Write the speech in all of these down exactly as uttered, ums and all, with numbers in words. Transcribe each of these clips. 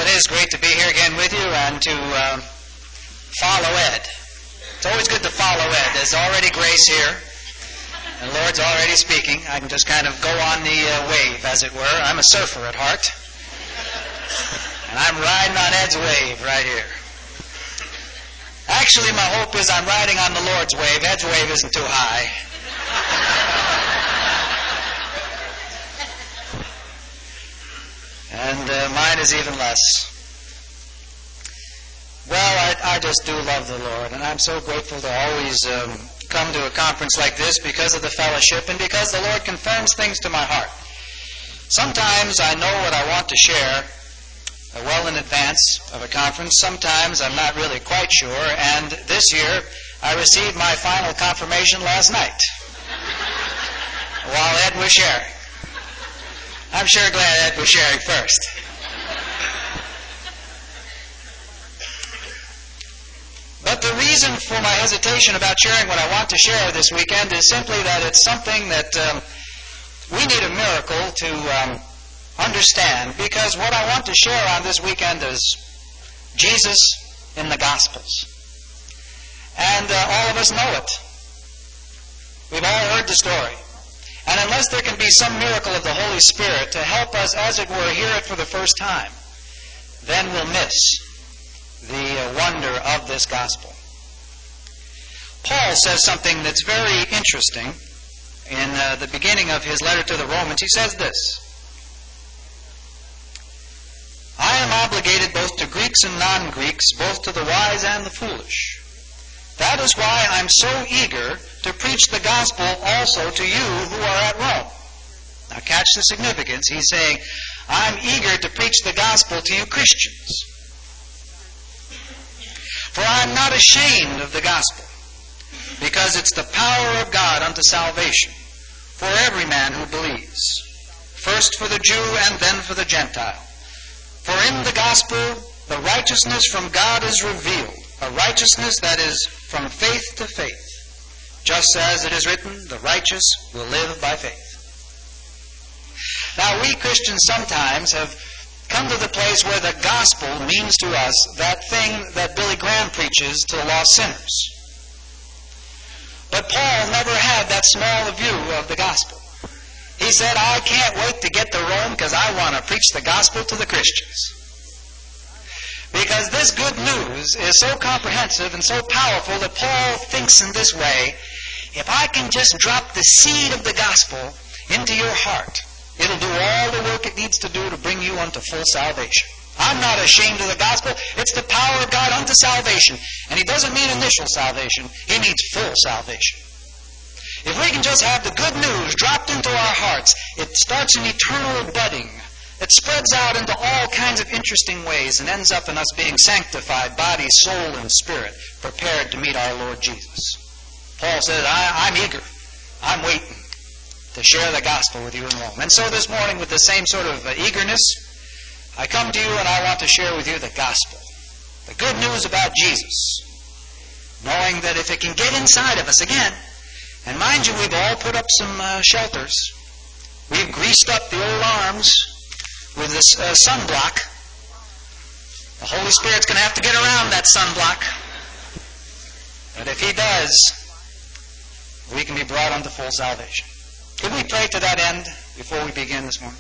Well, it is great to be here again with you and to uh, follow Ed. It's always good to follow Ed. There's already grace here. The Lord's already speaking. I can just kind of go on the uh, wave, as it were. I'm a surfer at heart. And I'm riding on Ed's wave right here. Actually, my hope is I'm riding on the Lord's wave. Ed's wave isn't too high. And uh, mine is even less. Well, I, I just do love the Lord, and I'm so grateful to always um, come to a conference like this because of the fellowship and because the Lord confirms things to my heart. Sometimes I know what I want to share uh, well in advance of a conference. Sometimes I'm not really quite sure, and this year I received my final confirmation last night while Ed was sharing. I'm sure glad Ed was sharing first. But the reason for my hesitation about sharing what I want to share this weekend is simply that it's something that um, we need a miracle to um, understand, because what I want to share on this weekend is Jesus in the Gospels. And uh, all of us know it. We've all heard the story. And unless there can be some miracle of the Holy Spirit to help us, as it were, hear it for the first time, then we'll miss the wonder of this gospel. Paul says something that's very interesting in uh, the beginning of his letter to the Romans. He says this: I am obligated both to Greeks and non-Greeks, both to the wise and the foolish. That is why I'm so eager to preach the gospel also to you who are at Rome. Now catch the significance. He's saying, I'm eager to preach the gospel to you Christians. For I'm not ashamed of the gospel, because it's the power of God unto salvation for every man who believes, first for the Jew and then for the Gentile. For in the gospel the righteousness from God is revealed, a righteousness that is from faith to faith, just as it is written, the righteous will live by faith. Now, we Christians sometimes have come to the place where the gospel means to us that thing that Billy Graham preaches to lost sinners. But Paul never had that small a view of the gospel. He said, I can't wait to get to Rome because I want to preach the gospel to the Christians. Because this good news is so comprehensive and so powerful that Paul thinks in this way: if I can just drop the seed of the gospel into your heart, it'll do all the work it needs to do to bring you unto full salvation. I'm not ashamed of the gospel. It's the power of God unto salvation. And he doesn't mean initial salvation. He means full salvation. If we can just have the good news dropped into our hearts, it starts an eternal budding. It spreads out into all kinds of interesting ways and ends up in us being sanctified, body, soul, and spirit, prepared to meet our Lord Jesus. Paul says, I, I'm eager. I'm waiting to share the gospel with you in Rome. And so this morning, with the same sort of uh, eagerness, I come to you and I want to share with you the gospel, the good news about Jesus, knowing that if it can get inside of us again, and mind you, we've all put up some uh, shelters. We've greased up the old arms with this uh, sunblock. The Holy Spirit's going to have to get around that sunblock. But if he does, we can be brought unto full salvation. Could we pray to that end before we begin this morning?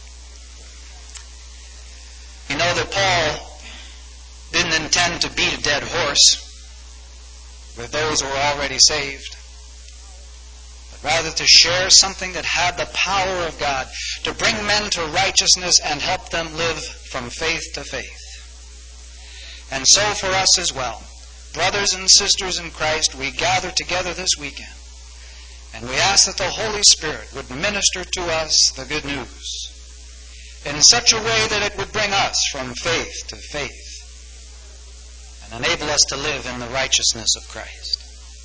You know that Paul didn't intend to beat a dead horse with those who were already saved, but rather to share something that had the power of God to bring men to righteousness and help them live from faith to faith. And so for us as well, brothers and sisters in Christ, we gather together this weekend, and we ask that the Holy Spirit would minister to us the good news in such a way that it would bring us from faith to faith and enable us to live in the righteousness of Christ.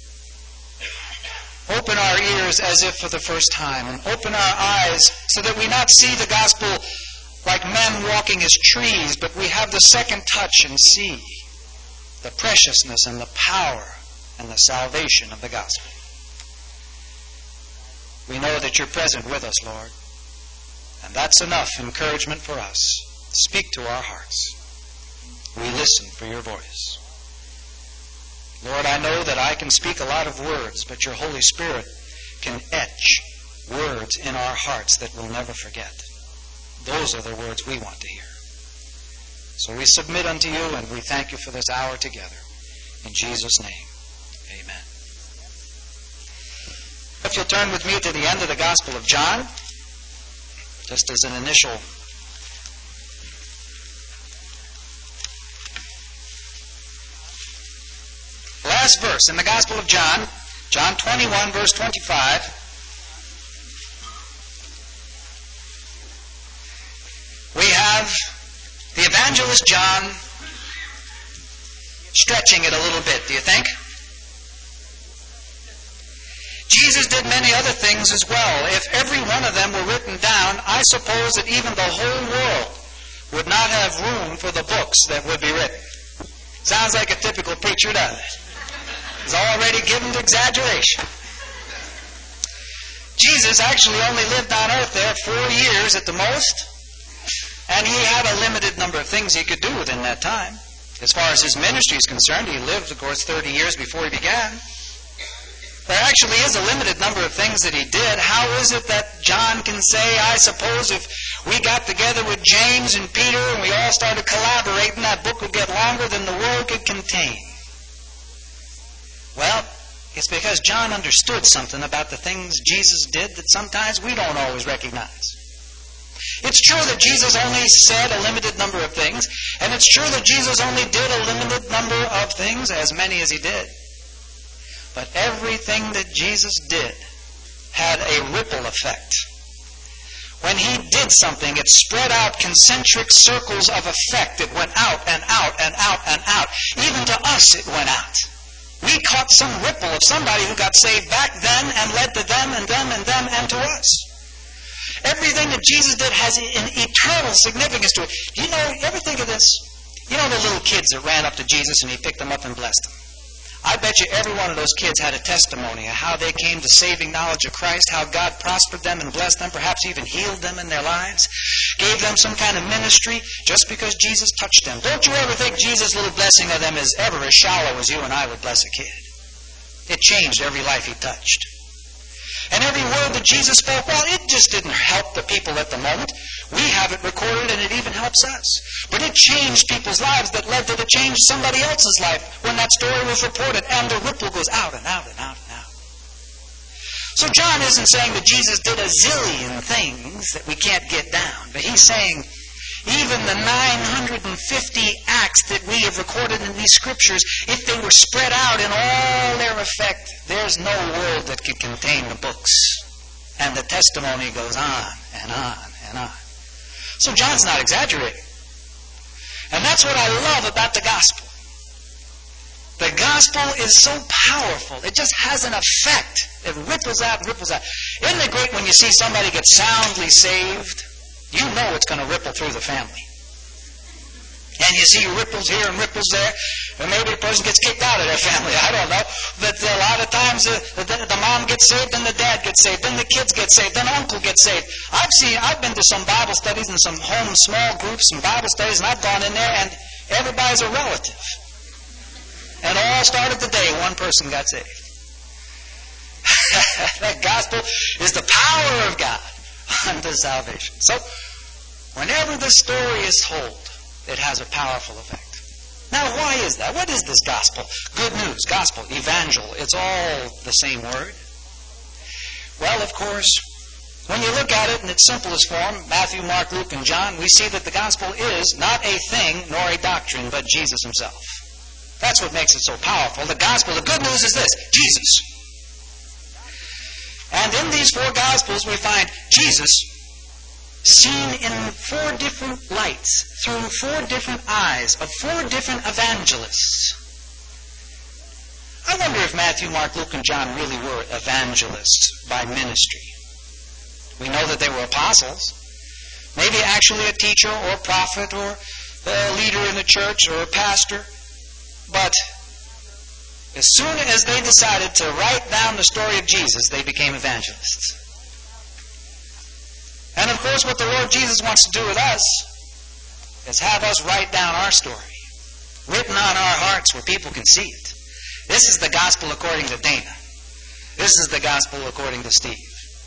Open our ears as if for the first time, and open our eyes so that we not see the gospel like men walking as trees, but we have the second touch and see the preciousness and the power and the salvation of the gospel. We know that you're present with us, Lord, and that's enough encouragement for us. Speak to our hearts. We listen for your voice. Lord, I know that I can speak a lot of words, but your Holy Spirit can etch words in our hearts that we'll never forget. Those are the words we want to hear. So we submit unto you, and we thank you for this hour together. In Jesus' name, amen. If you'll turn with me to the end of the Gospel of John, just as an initial last verse in the Gospel of John, John twenty-one, verse twenty-five. We have the evangelist John stretching it a little bit, do you think? Jesus did many other things as well. If every one of them were written down, I suppose that even the whole world would not have room for the books that would be written. Sounds like a typical preacher, doesn't it? He's already given to exaggeration. Jesus actually only lived on earth there four years at the most, and he had a limited number of things he could do within that time. As far as his ministry is concerned, he lived, of course, thirty years before he began. There actually is a limited number of things that he did. How is it that John can say, I suppose if we got together with James and Peter and we all started collaborating, that book would get longer than the world could contain? Well, it's because John understood something about the things Jesus did that sometimes we don't always recognize. It's true that Jesus only said a limited number of things, and it's true that Jesus only did a limited number of things, as many as he did. But everything that Jesus did had a ripple effect. When he did something, it spread out concentric circles of effect. It went out and out and out and out. Even to us it went out. We caught some ripple of somebody who got saved back then and led to them and them and them and to us. Everything that Jesus did has an eternal significance to it. Do you know, you ever think of this? You know the little kids that ran up to Jesus and he picked them up and blessed them? I bet you every one of those kids had a testimony of how they came to saving knowledge of Christ, how God prospered them and blessed them, perhaps even healed them in their lives, gave them some kind of ministry just because Jesus touched them. Don't you ever think Jesus' little blessing of them is ever as shallow as you and I would bless a kid? It changed every life he touched. And every word that Jesus spoke, well, it just didn't help the people at the moment. We have it recorded and it even helps us. But it changed people's lives that led to the change somebody else's life when that story was reported, and the ripple goes out and out and out and out. So John isn't saying that Jesus did a zillion things that we can't get down, but he's saying even the nine hundred fifty acts that we have recorded in these scriptures, if they were spread out in all their effect, there's no world that could contain the books. And the testimony goes on and on and on. So John's not exaggerating. And that's what I love about the gospel. The gospel is so powerful. It just has an effect. It ripples out and ripples out. Isn't it great when you see somebody get soundly saved? You know it's going to ripple through the family. And you see ripples here and ripples there. And maybe a person gets kicked out of their family. I don't know. But a lot of times uh, the, the mom gets saved, then the dad gets saved, then the kids get saved, then uncle gets saved. I've seen, I've been to some Bible studies and some home small groups and Bible studies, and I've gone in there and everybody's a relative. And it all started the day one person got saved. That gospel is the power of God unto salvation. So, whenever the story is told, it has a powerful effect. Now, why is that? What is this gospel? Good news, gospel, evangel. It's all the same word. Well, of course, when you look at it in its simplest form, Matthew, Mark, Luke, and John, we see that the gospel is not a thing nor a doctrine, but Jesus himself. That's what makes it so powerful. The gospel, the good news is this, Jesus. And in these four Gospels, we find Jesus seen in four different lights, through four different eyes, of four different evangelists. I wonder if Matthew, Mark, Luke, and John really were evangelists by ministry. We know that they were apostles. Maybe actually a teacher or a prophet or a leader in the church or a pastor. But as soon as they decided to write down the story of Jesus, they became evangelists. And of course, what the Lord Jesus wants to do with us is have us write down our story. written on our hearts where people can see it. This is the gospel according to Dana. This is the gospel according to Steve.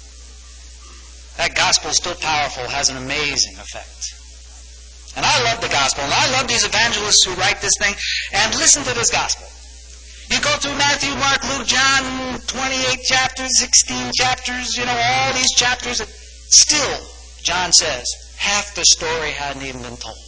That gospel is still powerful, has an amazing effect. And I love the gospel, and I love these evangelists who write this thing, and listen to this gospel. You go through Matthew, Mark, Luke, John, twenty-eight chapters, sixteen chapters, you know, all these chapters. Still, John says, half the story hadn't even been told.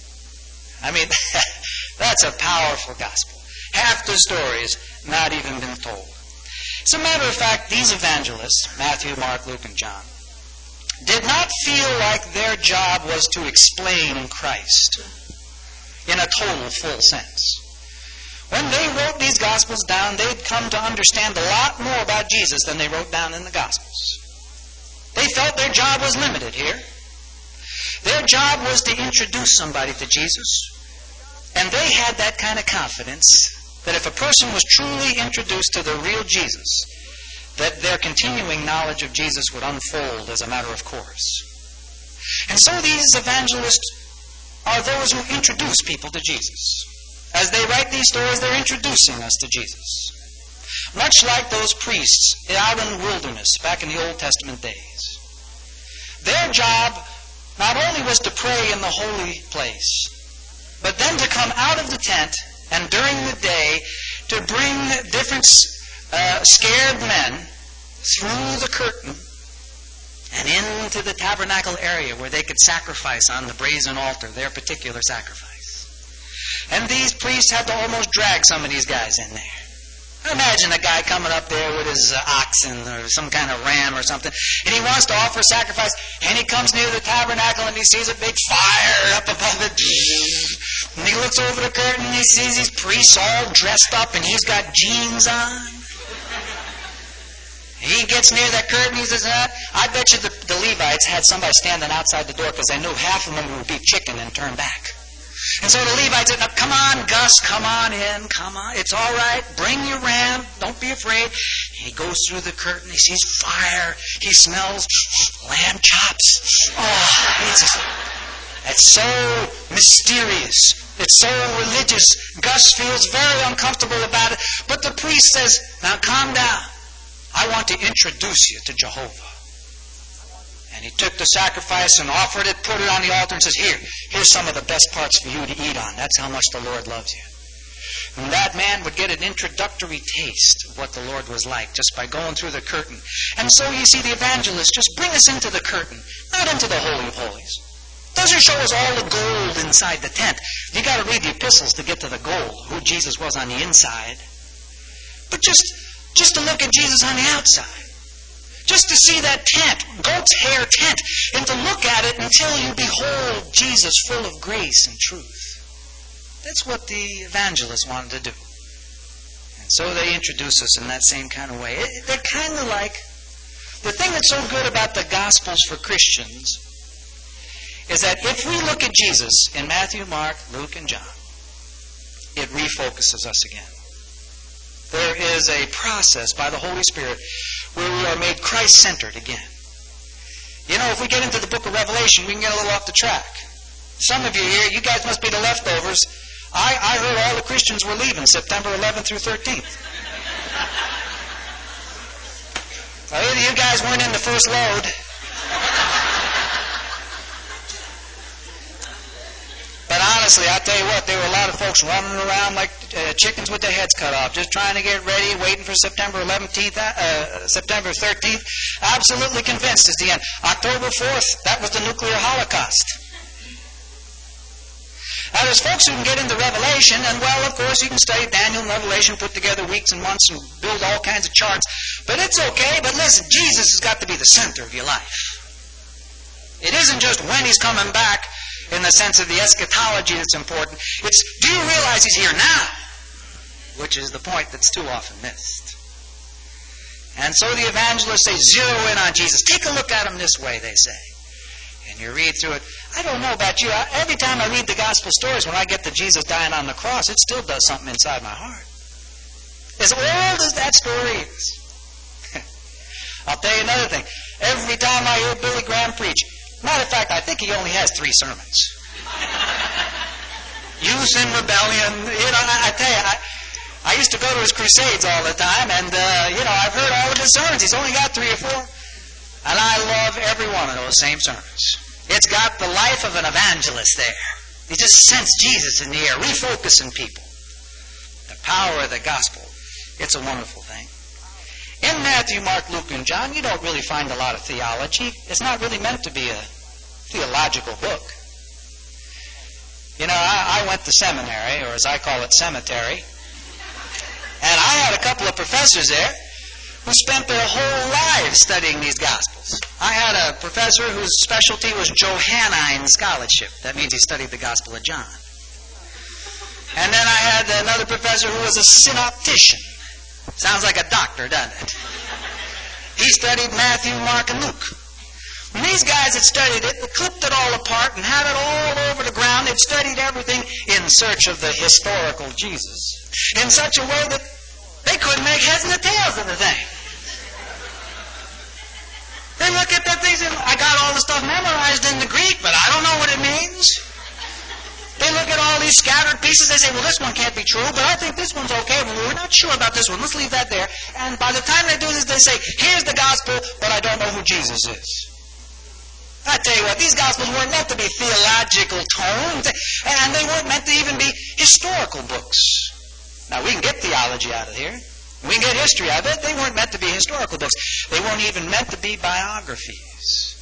I mean, that's a powerful gospel. Half the story's not even been told. As a matter of fact, these evangelists, Matthew, Mark, Luke, and John, did not feel like their job was to explain Christ in a total, full sense. When they wrote these Gospels down, they'd come to understand a lot more about Jesus than they wrote down in the Gospels. They felt their job was limited here. Their job was to introduce somebody to Jesus. And they had that kind of confidence that if a person was truly introduced to the real Jesus, that their continuing knowledge of Jesus would unfold as a matter of course. And so these evangelists are those who introduce people to Jesus. As they write these stories, they're introducing us to Jesus. Much like those priests out in the wilderness back in the Old Testament days. Their job not only was to pray in the holy place, but then to come out of the tent and during the day to bring different uh, scared men through the curtain and into the tabernacle area where they could sacrifice on the brazen altar their particular sacrifice. And these priests had to almost drag some of these guys in there. Imagine a guy coming up there with his uh, oxen or some kind of ram or something, and he wants to offer sacrifice, and he comes near the tabernacle and he sees a big fire up above it. And he looks over the curtain and he sees these priests all dressed up and he's got jeans on. He gets near that curtain, he says, uh, I bet you the, the Levites had somebody standing outside the door because they knew half of them would be chicken and turn back. And so the Levites said, come on, Gus, come on in, come on. It's all right. Bring your ram. Don't be afraid. He goes through the curtain. He sees fire. He smells lamb chops. Oh, it's, just, it's so mysterious. It's so religious. Gus feels very uncomfortable about it. But the priest says, now calm down. I want to introduce you to Jehovah. And he took the sacrifice and offered it, put it on the altar and says, here, here's some of the best parts for you to eat on. That's how much the Lord loves you. And that man would get an introductory taste of what the Lord was like just by going through the curtain. And so you see the evangelists just bring us into the curtain, not into the Holy of Holies. Doesn't show us all the gold inside the tent. You got to read the epistles to get to the gold, who Jesus was on the inside. But just, just to look at Jesus on the outside. Just to see that tent, goat's hair tent, and to look at it until you behold Jesus full of grace and truth. That's what the evangelists wanted to do. And so they introduce us in that same kind of way. It, they're kind of like, the thing that's so good about the Gospels for Christians is that if we look at Jesus in Matthew, Mark, Luke, and John, it refocuses us again. There is a process by the Holy Spirit where we are made Christ-centered again. You know, if we get into the book of Revelation, we can get a little off the track. Some of you here, you guys must be the leftovers. I, I heard all the Christians were leaving September eleventh through thirteenth. Well, either you guys weren't in the first load. But honestly, I tell you what, there were a lot of folks running around like uh, chickens with their heads cut off, just trying to get ready, waiting for September eleventh, uh, September thirteenth. Absolutely convinced it's the end. October fourth, that was the nuclear holocaust. Now, there's folks who can get into Revelation, and well, of course, you can study Daniel and Revelation, put together weeks and months and build all kinds of charts. But it's okay, but listen, Jesus has got to be the center of your life. It isn't just when he's coming back, in the sense of the eschatology that's important. It's, do you realize he's here now? Which is the point that's too often missed. And so the evangelists say, zero in on Jesus. Take a look at him this way, they say. And you read through it. I don't know about you. I, every time I read the gospel stories, when I get to Jesus dying on the cross, it still does something inside my heart. As old as that story is. I'll tell you another thing. Every time I hear Billy Graham preach, matter of fact, I think he only has three sermons. youth in rebellion. You know, I, I tell you, I, I used to go to his crusades all the time, and, uh, you know, I've heard all of his sermons. He's only got three or four. And I love every one of those same sermons. It's got the life of an evangelist there. You just sense Jesus in the air, refocusing people. The power of the gospel. It's a wonderful thing. In Matthew, Mark, Luke, and John, you don't really find a lot of theology. It's not really meant to be a theological book. You know, I, I went to seminary, or as I call it, cemetery. And I had a couple of professors there who spent their whole lives studying these Gospels. I had a professor whose specialty was Johannine scholarship. That means he studied the Gospel of John. And then I had another professor who was a synoptician. Sounds like a doctor, doesn't it? He studied Matthew, Mark, and Luke. When these guys had studied it, they clipped it all apart and had it all over the ground. They'd studied everything in search of the historical Jesus in such a way that they couldn't make heads and tails of the thing. They look at that thing and I got all the stuff memorized in the Greek, but I don't know what it means. They look at all these scattered pieces. They say, well, this one can't be true, but I think this one's okay. But we're not sure about this one. Let's leave that there. And by the time they do this, they say, here's the gospel, but I don't know who Jesus is. I tell you what, these Gospels weren't meant to be theological tomes, and they weren't meant to even be historical books. Now, we can get theology out of here. We can get history out of it. They weren't meant to be historical books. They weren't even meant to be biographies.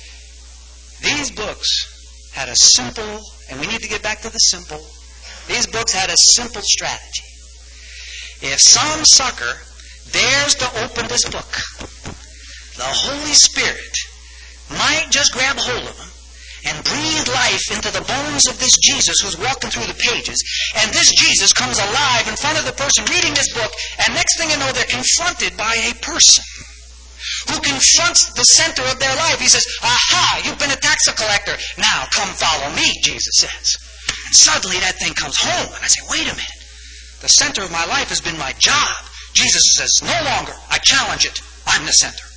These books had a simple, and we need to get back to the simple, these books had a simple strategy. If some sucker dares to open this book, the Holy Spirit might just grab hold of him and breathe life into the bones of this Jesus who's walking through the pages. And this Jesus comes alive in front of the person reading this book, and next thing you know, they're confronted by a person who confronts the center of their life. He says, aha, you've been a tax collector. Now come follow me, Jesus says. And suddenly that thing comes home, and I say, wait a minute. The center of my life has been my job. Jesus says, no longer. I challenge it. I'm the center.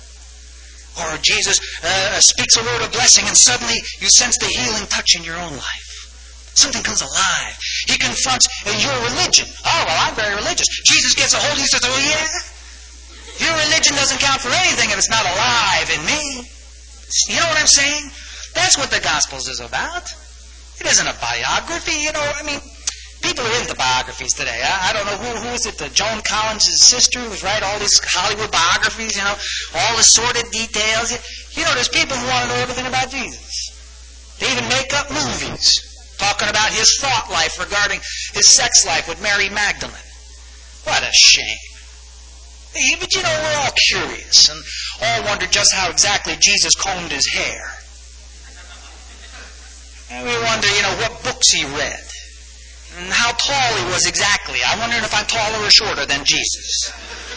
Or Jesus uh, speaks a word of blessing, and suddenly you sense the healing touch in your own life. Something comes alive. He confronts uh, your religion. Oh, well, I'm very religious. Jesus gets a hold of you and says, oh, yeah? Your religion doesn't count for anything if it's not alive in me. You know what I'm saying? That's what the Gospels is about. It isn't a biography, you know. I mean, people are into biographies today. I, I don't know who who is it, the Joan Collins' sister who's write all these Hollywood biographies, you know, all the sordid details. You know, there's people who want to know everything about Jesus. They even make up movies talking about his thought life regarding his sex life with Mary Magdalene. What a shame. But you know, we're all curious and all wonder just how exactly Jesus combed his hair. And we wonder, you know, what books he read. And how tall he was exactly. I wonder if I'm taller or shorter than Jesus.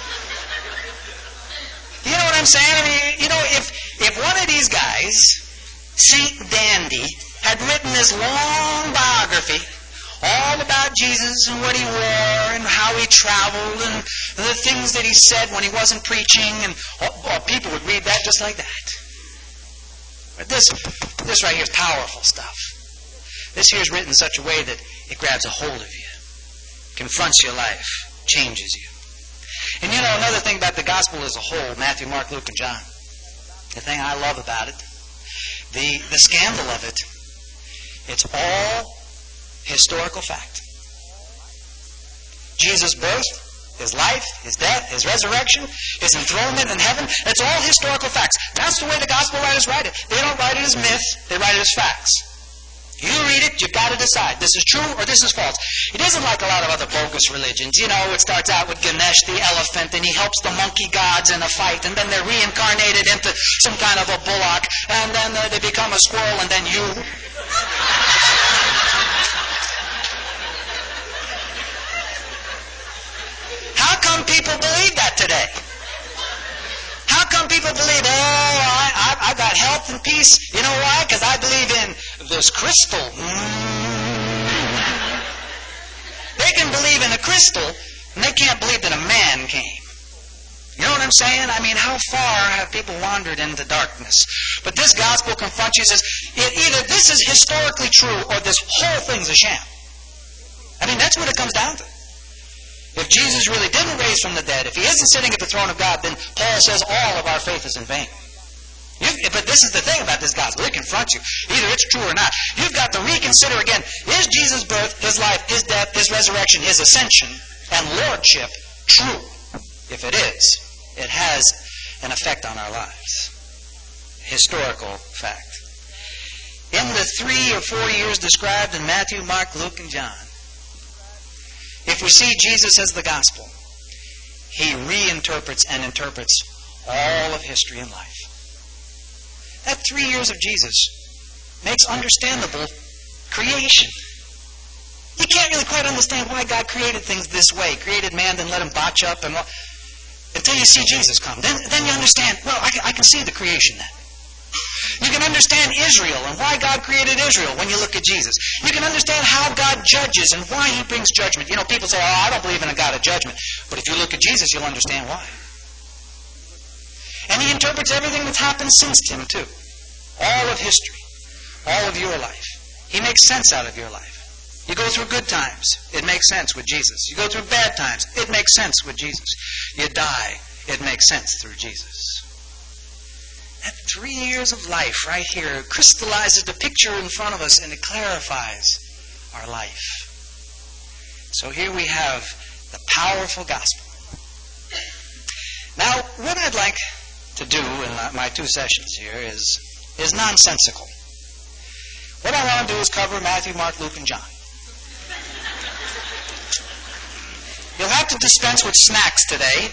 You know what I'm saying? I mean, you know, if, if one of these guys, Saint Dandy, had written this long biography all about Jesus and what he wore and how he traveled and the things that he said when he wasn't preaching, and oh, people would read that just like that. But this, this right here is powerful stuff. This here is written in such a way that it grabs a hold of you, confronts your life, changes you. And you know, another thing about the gospel as a whole, Matthew, Mark, Luke, and John, the thing I love about it, the, the scandal of it, it's all historical fact. Jesus' birth, his life, his death, his resurrection, his enthronement in heaven, it's all historical facts. That's the way the gospel writers write it. They don't write it as myth, they write it as facts. You read it, you've got to decide. This is true or this is false. It isn't like a lot of other bogus religions. You know, it starts out with Ganesh the elephant, and he helps the monkey gods in a fight, and then they're reincarnated into some kind of a bullock, and then uh, they become a squirrel, and then you... How come people believe that today? How come people believe, oh, I, I, I got health and peace? You know why? Because I believe in this crystal. Mm. They can believe in a crystal, and they can't believe that a man came. You know what I'm saying? I mean, how far have people wandered into darkness? But this gospel confronts you and says, either this is historically true or this whole thing's a sham. I mean, that's what it comes down to. If Jesus really didn't raise from the dead, if he isn't sitting at the throne of God, then Paul says all of our faith is in vain. You, but this is the thing about this gospel. It confronts you. Either it's true or not. You've got to reconsider again, is Jesus' birth, his life, his death, his resurrection, his ascension, and lordship true? If it is, it has an effect on our lives. Historical fact. In the three or four years described in Matthew, Mark, Luke, and John, if we see Jesus as the gospel, he reinterprets and interprets all of history and life. That three years of Jesus makes understandable creation. You can't really quite understand why God created things this way, created man, then let him botch up, and until you see Jesus come. Then, then you understand, well, I, I can see the creation then. You can understand Israel and why God created Israel when you look at Jesus. You can understand how God judges and why he brings judgment. You know, people say, oh, I don't believe in a God of judgment. But if you look at Jesus, you'll understand why. And he interprets everything that's happened since him, too. All of history. All of your life. He makes sense out of your life. You go through good times. It makes sense with Jesus. You go through bad times. It makes sense with Jesus. You die. It makes sense through Jesus. That three years of life right here crystallizes the picture in front of us, and it clarifies our life. So here we have the powerful gospel. Now, what I'd like to do in my two sessions here is, is nonsensical. What I want to do is cover Matthew, Mark, Luke, and John. You'll have to dispense with snacks today.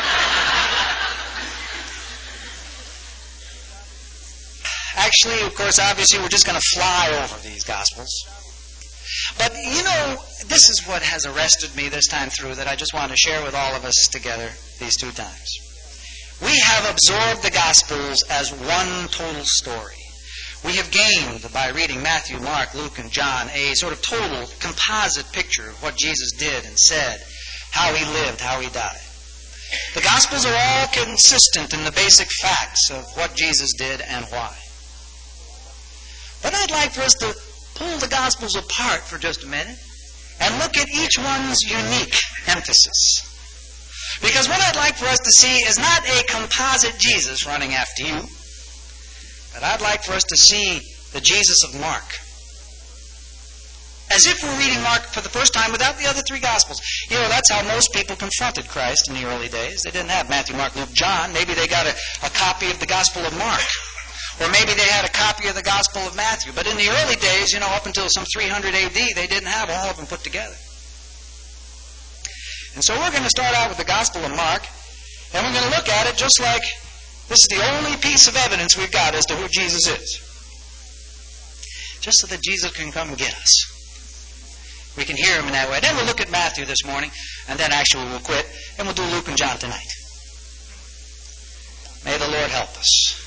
Actually, of course, obviously, we're just going to fly over these Gospels. But, you know, this is what has arrested me this time through that I just want to share with all of us together these two times. We have absorbed the Gospels as one total story. We have gained, by reading Matthew, Mark, Luke, and John, a sort of total composite picture of what Jesus did and said, how he lived, how he died. The Gospels are all consistent in the basic facts of what Jesus did and why. But I'd like for us to pull the Gospels apart for just a minute and look at each one's unique emphasis. Because what I'd like for us to see is not a composite Jesus running after you, but I'd like for us to see the Jesus of Mark. As if we're reading Mark for the first time without the other three Gospels. You know, that's how most people confronted Christ in the early days. They didn't have Matthew, Mark, Luke, John. Maybe they got a, a copy of the Gospel of Mark. Or maybe they had a copy of the Gospel of Matthew. But in the early days, you know, up until some three hundred A D, they didn't have all of them put together. And so we're going to start out with the Gospel of Mark, and we're going to look at it just like this is the only piece of evidence we've got as to who Jesus is. Just so that Jesus can come and get us. We can hear him in that way. Then we'll look at Matthew this morning, and then actually we'll quit, and we'll do Luke and John tonight. May the Lord help us.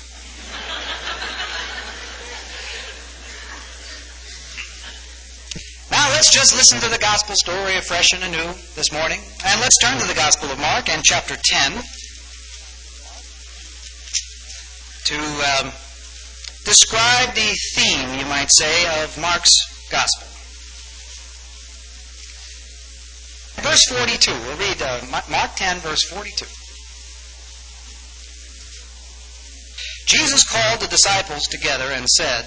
Now let's just listen to the gospel story afresh and anew this morning. And let's turn to the Gospel of Mark and chapter ten to um, describe the theme, you might say, of Mark's gospel. Verse forty-two. We'll read uh, Mark ten, verse forty-two. Jesus called the disciples together and said,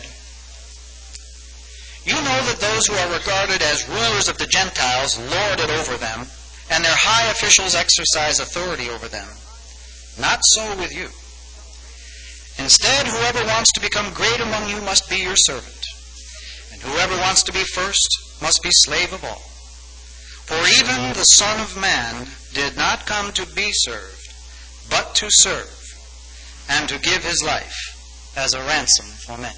"You know that those who are regarded as rulers of the Gentiles lord it over them, and their high officials exercise authority over them. Not so with you. Instead, whoever wants to become great among you must be your servant, and whoever wants to be first must be slave of all. For even the Son of Man did not come to be served, but to serve, and to give his life as a ransom for many."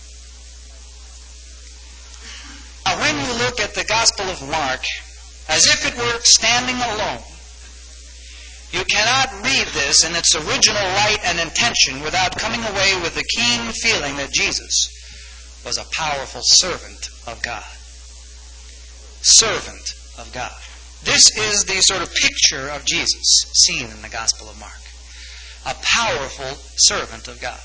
Now, when you look at the Gospel of Mark as if it were standing alone, you cannot read this in its original light and intention without coming away with the keen feeling that Jesus was a powerful servant of God. Servant of God. This is the sort of picture of Jesus seen in the Gospel of Mark. A powerful servant of God.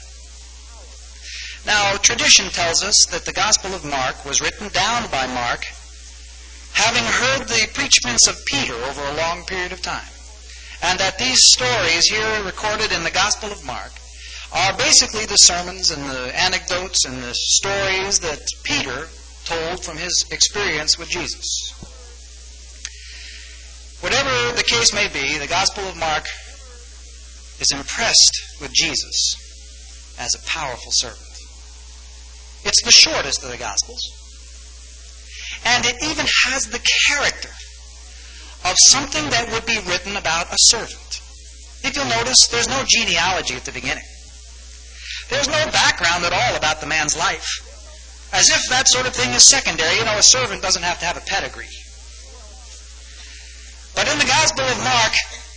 Now, tradition tells us that the Gospel of Mark was written down by Mark having heard the preachments of Peter over a long period of time, and that these stories here recorded in the Gospel of Mark are basically the sermons and the anecdotes and the stories that Peter told from his experience with Jesus. Whatever the case may be, the Gospel of Mark is impressed with Jesus as a powerful servant. It's the shortest of the Gospels, and it even has the character of something that would be written about a servant. If you'll notice, there's no genealogy at the beginning. There's no background at all about the man's life, as if that sort of thing is secondary. You know, a servant doesn't have to have a pedigree. But in the Gospel of Mark,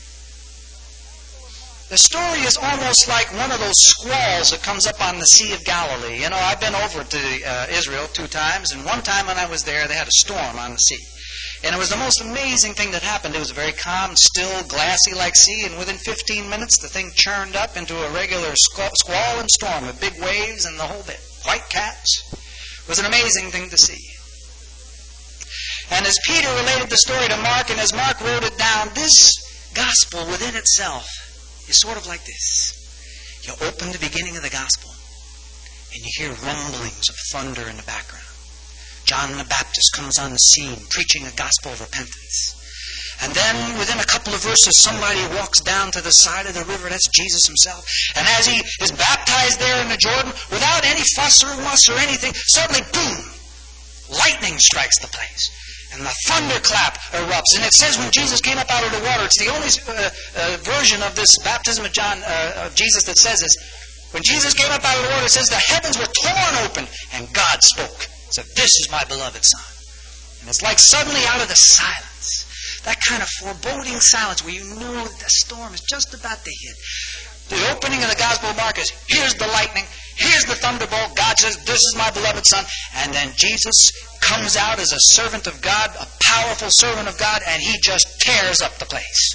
the story is almost like one of those squalls that comes up on the Sea of Galilee. You know, I've been over to uh, Israel two times, and one time when I was there, they had a storm on the sea. And it was the most amazing thing that happened. It was a very calm, still, glassy-like sea, and within fifteen minutes, the thing churned up into a regular squall and storm with big waves and the whole bit. White caps. It was an amazing thing to see. And as Peter related the story to Mark, and as Mark wrote it down, this gospel within itself is sort of like this. You open the beginning of the gospel, and you hear rumblings of thunder in the background. John the Baptist comes on the scene preaching a gospel of repentance. And then within a couple of verses, somebody walks down to the side of the river. That's Jesus himself. And as he is baptized there in the Jordan, without any fuss or muss or anything, suddenly, boom, lightning strikes the place. And the thunderclap erupts. And it says when Jesus came up out of the water, it's the only uh, uh, version of this baptism of John, uh, of Jesus that says this. When Jesus came up out of the water, it says the heavens were torn open and God spoke. So this is my beloved Son. And it's like suddenly out of the silence, that kind of foreboding silence where you know that the storm is just about to hit. The opening of the Gospel of Mark is, here's the lightning, here's the thunderbolt. God says, this is my beloved Son. And then Jesus comes out as a servant of God, a powerful servant of God, and he just tears up the place.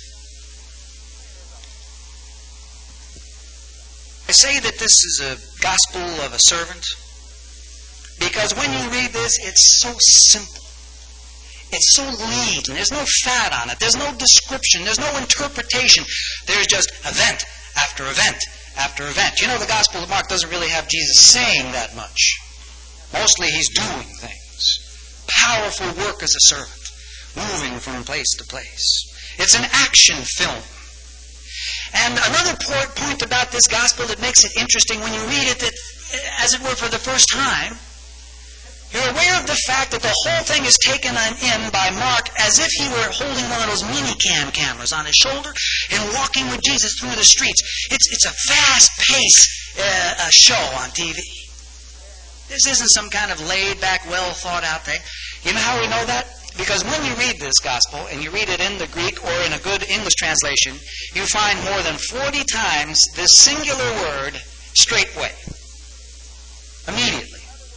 I say that this is a gospel of a servant because when you read this, it's so simple. It's so lean. There's no fat on it. There's no description. There's no interpretation. There's just event after event after event. You know, the Gospel of Mark doesn't really have Jesus saying that much. Mostly he's doing things. Powerful work as a servant, moving from place to place. It's an action film. And another point about this Gospel that makes it interesting when you read it, that, as it were, for the first time, you're aware of the fact that the whole thing is taken in by Mark as if he were holding one of those mini-cam cameras on his shoulder and walking with Jesus through the streets. It's, it's a fast-paced uh, show on T V. This isn't some kind of laid-back, well-thought-out thing. You know how we know that? Because when you read this gospel, and you read it in the Greek or in a good English translation, you find more than forty times this singular word, straightway. Immediately.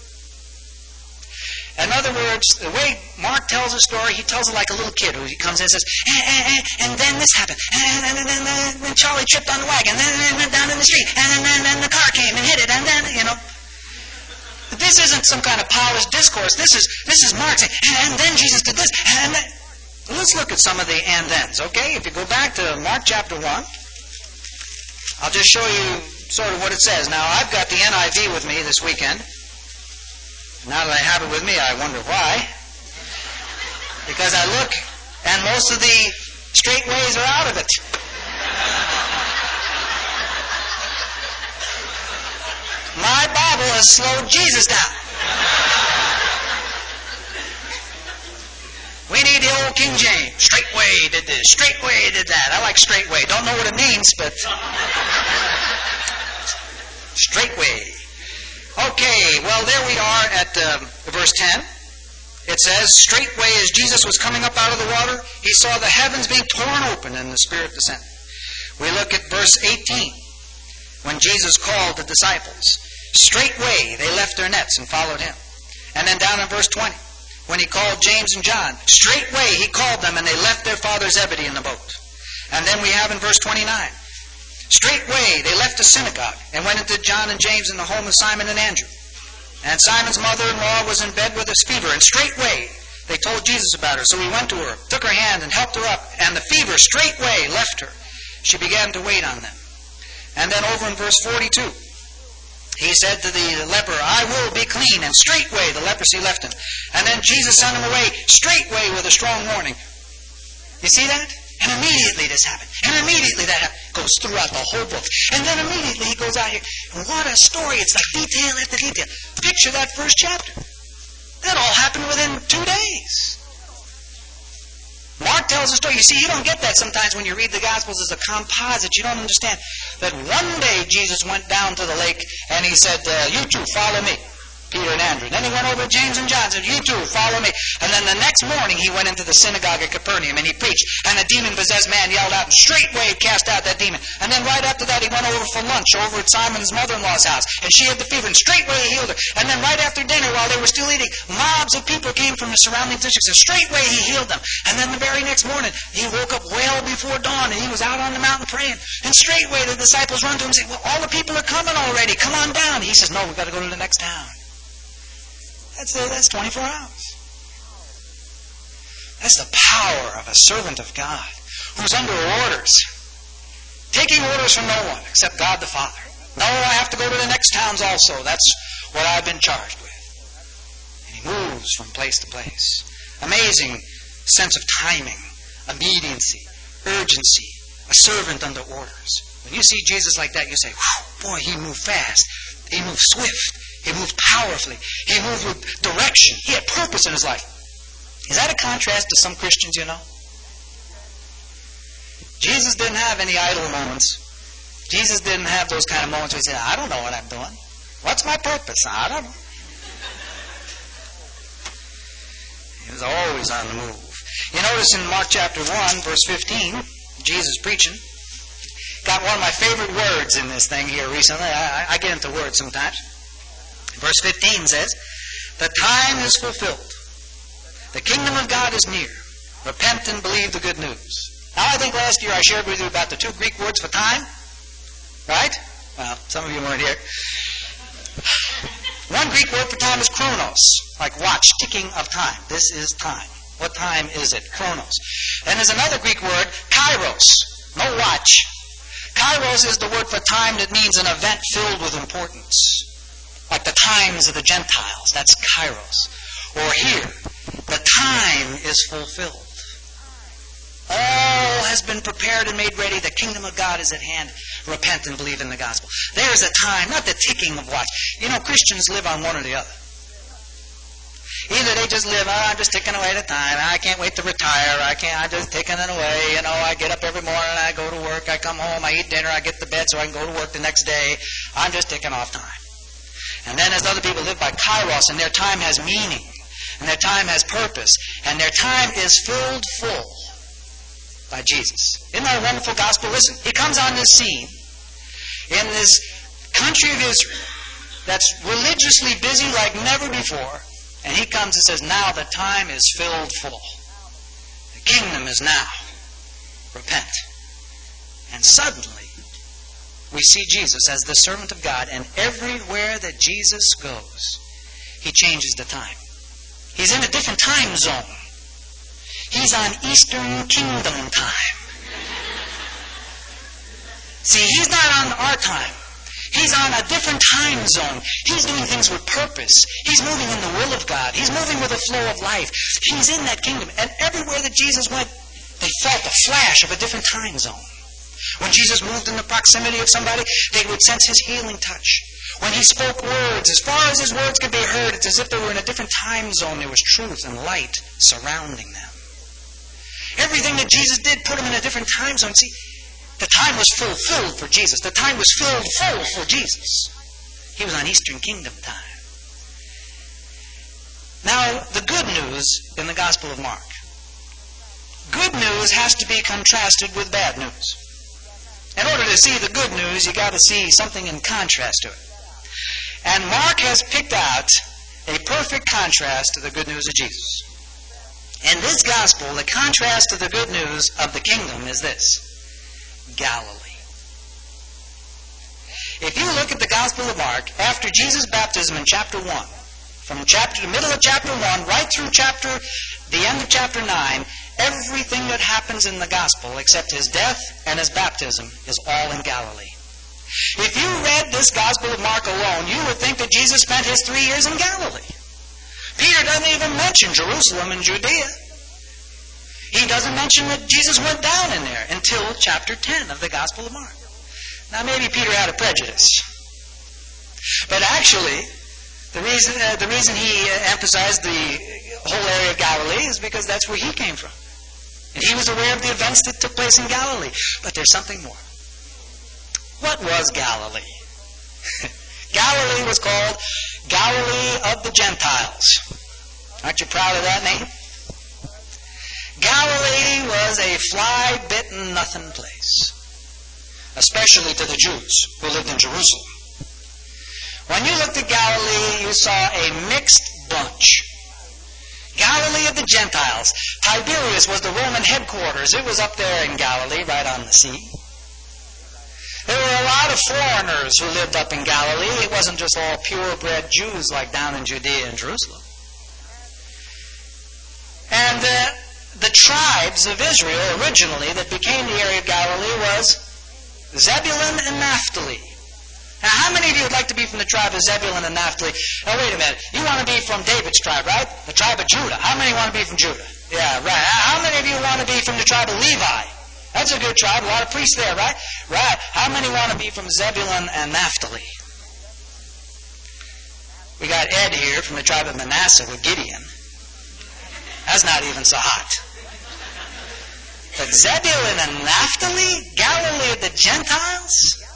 In other words, the way Mark tells a story, he tells it like a little kid who he comes in and says, and, and, and then this happened, and, and, and, and then Charlie tripped on the wagon, and then it went down in the street, and then, then, then the car came and hit it, and then, you know. This isn't some kind of polished discourse. This is this is Mark saying, and then Jesus did this, and then. Let's look at some of the and thens, okay? If you go back to Mark chapter one, I'll just show you sort of what it says. Now, I've got the N I V with me this weekend. Now that I have it with me, I wonder why. Because I look, and most of the straightways are out of it. My Bible has slowed Jesus down. We need the old King James. Straightway did this. Straightway did that. I like straightway. Don't know what it means, but straightway. Okay, well, there we are at uh, verse ten. It says, straightway as Jesus was coming up out of the water, he saw the heavens being torn open and the Spirit descending. We look at verse eighteen, when Jesus called the disciples. Straightway they left their nets and followed him. And then down in verse twenty, when he called James and John, straightway he called them and they left their father Zebedee in the boat. And then we have in verse twenty-nine, straightway they left the synagogue and went into John and James in the home of Simon and Andrew. And Simon's mother-in-law was in bed with a fever, and straightway They told Jesus about her, so he went to her, took her hand, and helped her up, and the fever straightway left her. She began to wait on them. And then over in verse forty-two, he said to the leper, I will be clean, and straightway the leprosy left him. And then Jesus sent him away straightway with a strong warning. You see that? And immediately this happened. And immediately that happened. Goes throughout the whole book. And then immediately he goes out here. And what a story. It's like detail after detail. Picture that first chapter. That all happened within two days. Mark tells a story. You see, you don't get that sometimes when you read the Gospels as a composite. You don't understand that one day Jesus went down to the lake and he said, uh, you two follow me. Peter and Andrew. Then he went over to James and John and said, you two, follow me. And then the next morning he went into the synagogue at Capernaum and he preached. And a demon-possessed man yelled out and straightway cast out that demon. And then right after that he went over for lunch over at Simon's mother-in-law's house. And she had the fever and straightway he healed her. And then right after dinner while they were still eating, mobs of people came from the surrounding districts and straightway he healed them. And then the very next morning he woke up well before dawn and he was out on the mountain praying. And straightway the disciples run to him and say, well, all the people are coming already. Come on down. He says, no, we've got to go to the next town. That's, uh, that's twenty-four hours. That's the power of a servant of God who's under orders, taking orders from no one except God the Father. No, I have to go to the next towns also. That's what I've been charged with. And he moves from place to place. Amazing sense of timing, obediency, urgency, a servant under orders. When you see Jesus like that, you say, boy, he moved fast. He moved swift. He moved powerfully. He moved with direction. He had purpose in his life. Is that a contrast to some Christians, you know? Jesus didn't have any idle moments. Jesus didn't have those kind of moments where he said, I don't know what I'm doing. What's my purpose? I don't know. He was always on the move. You notice in Mark chapter one, verse fifteen, Jesus preaching. Got one of my favorite words in this thing here recently. I, I get into words sometimes. Verse fifteen says, the time is fulfilled. The kingdom of God is near. Repent and believe the good news. Now, I think last year I shared with you about the two Greek words for time. Right? Well, some of you weren't here. One Greek word for time is chronos, like watch, ticking of time. This is time. What time is it? Chronos. And there's another Greek word, kairos. No watch. Kairos is the word for time that means an event filled with importance. Like the times of the Gentiles. That's kairos. Or here, the time is fulfilled. All has been prepared and made ready. The kingdom of God is at hand. Repent and believe in the gospel. There's a time, not the ticking of watch. You know, Christians live on one or the other. Either they just live, oh, I'm just ticking away the time. I can't wait to retire. I can't, I'm just ticking it away. You know, I get up every morning, I go to work, I come home, I eat dinner, I get to bed so I can go to work the next day. I'm just ticking off time. And then as other people live by kairos, and their time has meaning, and their time has purpose, and their time is filled full by Jesus. Isn't that a wonderful gospel? Listen, he comes on this scene in this country of Israel that's religiously busy like never before, and he comes and says, now the time is filled full. The kingdom is now. Repent. And suddenly, we see Jesus as the servant of God, and everywhere that Jesus goes, he changes the time. He's in a different time zone. He's on Eastern Kingdom time. See, he's not on our time. He's on a different time zone. He's doing things with purpose. He's moving in the will of God. He's moving with the flow of life. He's in that kingdom. And everywhere that Jesus went, they felt the flash of a different time zone. When Jesus moved in the proximity of somebody, they would sense his healing touch. When he spoke words, as far as his words could be heard, it's as if they were in a different time zone. There was truth and light surrounding them. Everything that Jesus did put him in a different time zone. See, the time was fulfilled for Jesus. The time was filled full for Jesus. He was on Eastern Kingdom time. Now, the good news in the Gospel of Mark. Good news has to be contrasted with bad news. In order to see the good news, you got to see something in contrast to it. And Mark has picked out a perfect contrast to the good news of Jesus. In this gospel, the contrast to the good news of the kingdom is this: Galilee. If you look at the Gospel of Mark, after Jesus' baptism in chapter one, from chapter the middle of chapter one, right through chapter the end of chapter nine, everything that happens in the gospel except his death and his baptism is all in Galilee. If you read this Gospel of Mark alone, you would think that Jesus spent his three years in Galilee. Peter doesn't even mention Jerusalem and Judea. He doesn't mention that Jesus went down in there until chapter ten of the Gospel of Mark. Now, maybe Peter had a prejudice. But actually, the reason, uh, the reason he uh, emphasized the whole area of Galilee is because that's where he came from. And he was aware of the events that took place in Galilee. But there's something more. What was Galilee? Galilee was called Galilee of the Gentiles. Aren't you proud of that name? Galilee was a fly-bitten nothing place, especially to the Jews who lived in Jerusalem. When you looked at Galilee, you saw a mixed bunch. Galilee of the Gentiles. Tiberias was the Roman headquarters. It was up there in Galilee, right on the sea. There were a lot of foreigners who lived up in Galilee. It wasn't just all purebred Jews like down in Judea and Jerusalem. And uh, the tribes of Israel originally that became the area of Galilee was Zebulun and Naphtali. Now, how many of you would like to be from the tribe of Zebulun and Naphtali? Now, wait a minute. You want to be from David's tribe, right? The tribe of Judah. How many want to be from Judah? Yeah, right. How many of you want to be from the tribe of Levi? That's a good tribe. A lot of priests there, right? Right. How many want to be from Zebulun and Naphtali? We got Ed here from the tribe of Manasseh with Gideon. That's not even so hot. But Zebulun and Naphtali, Galilee of the Gentiles?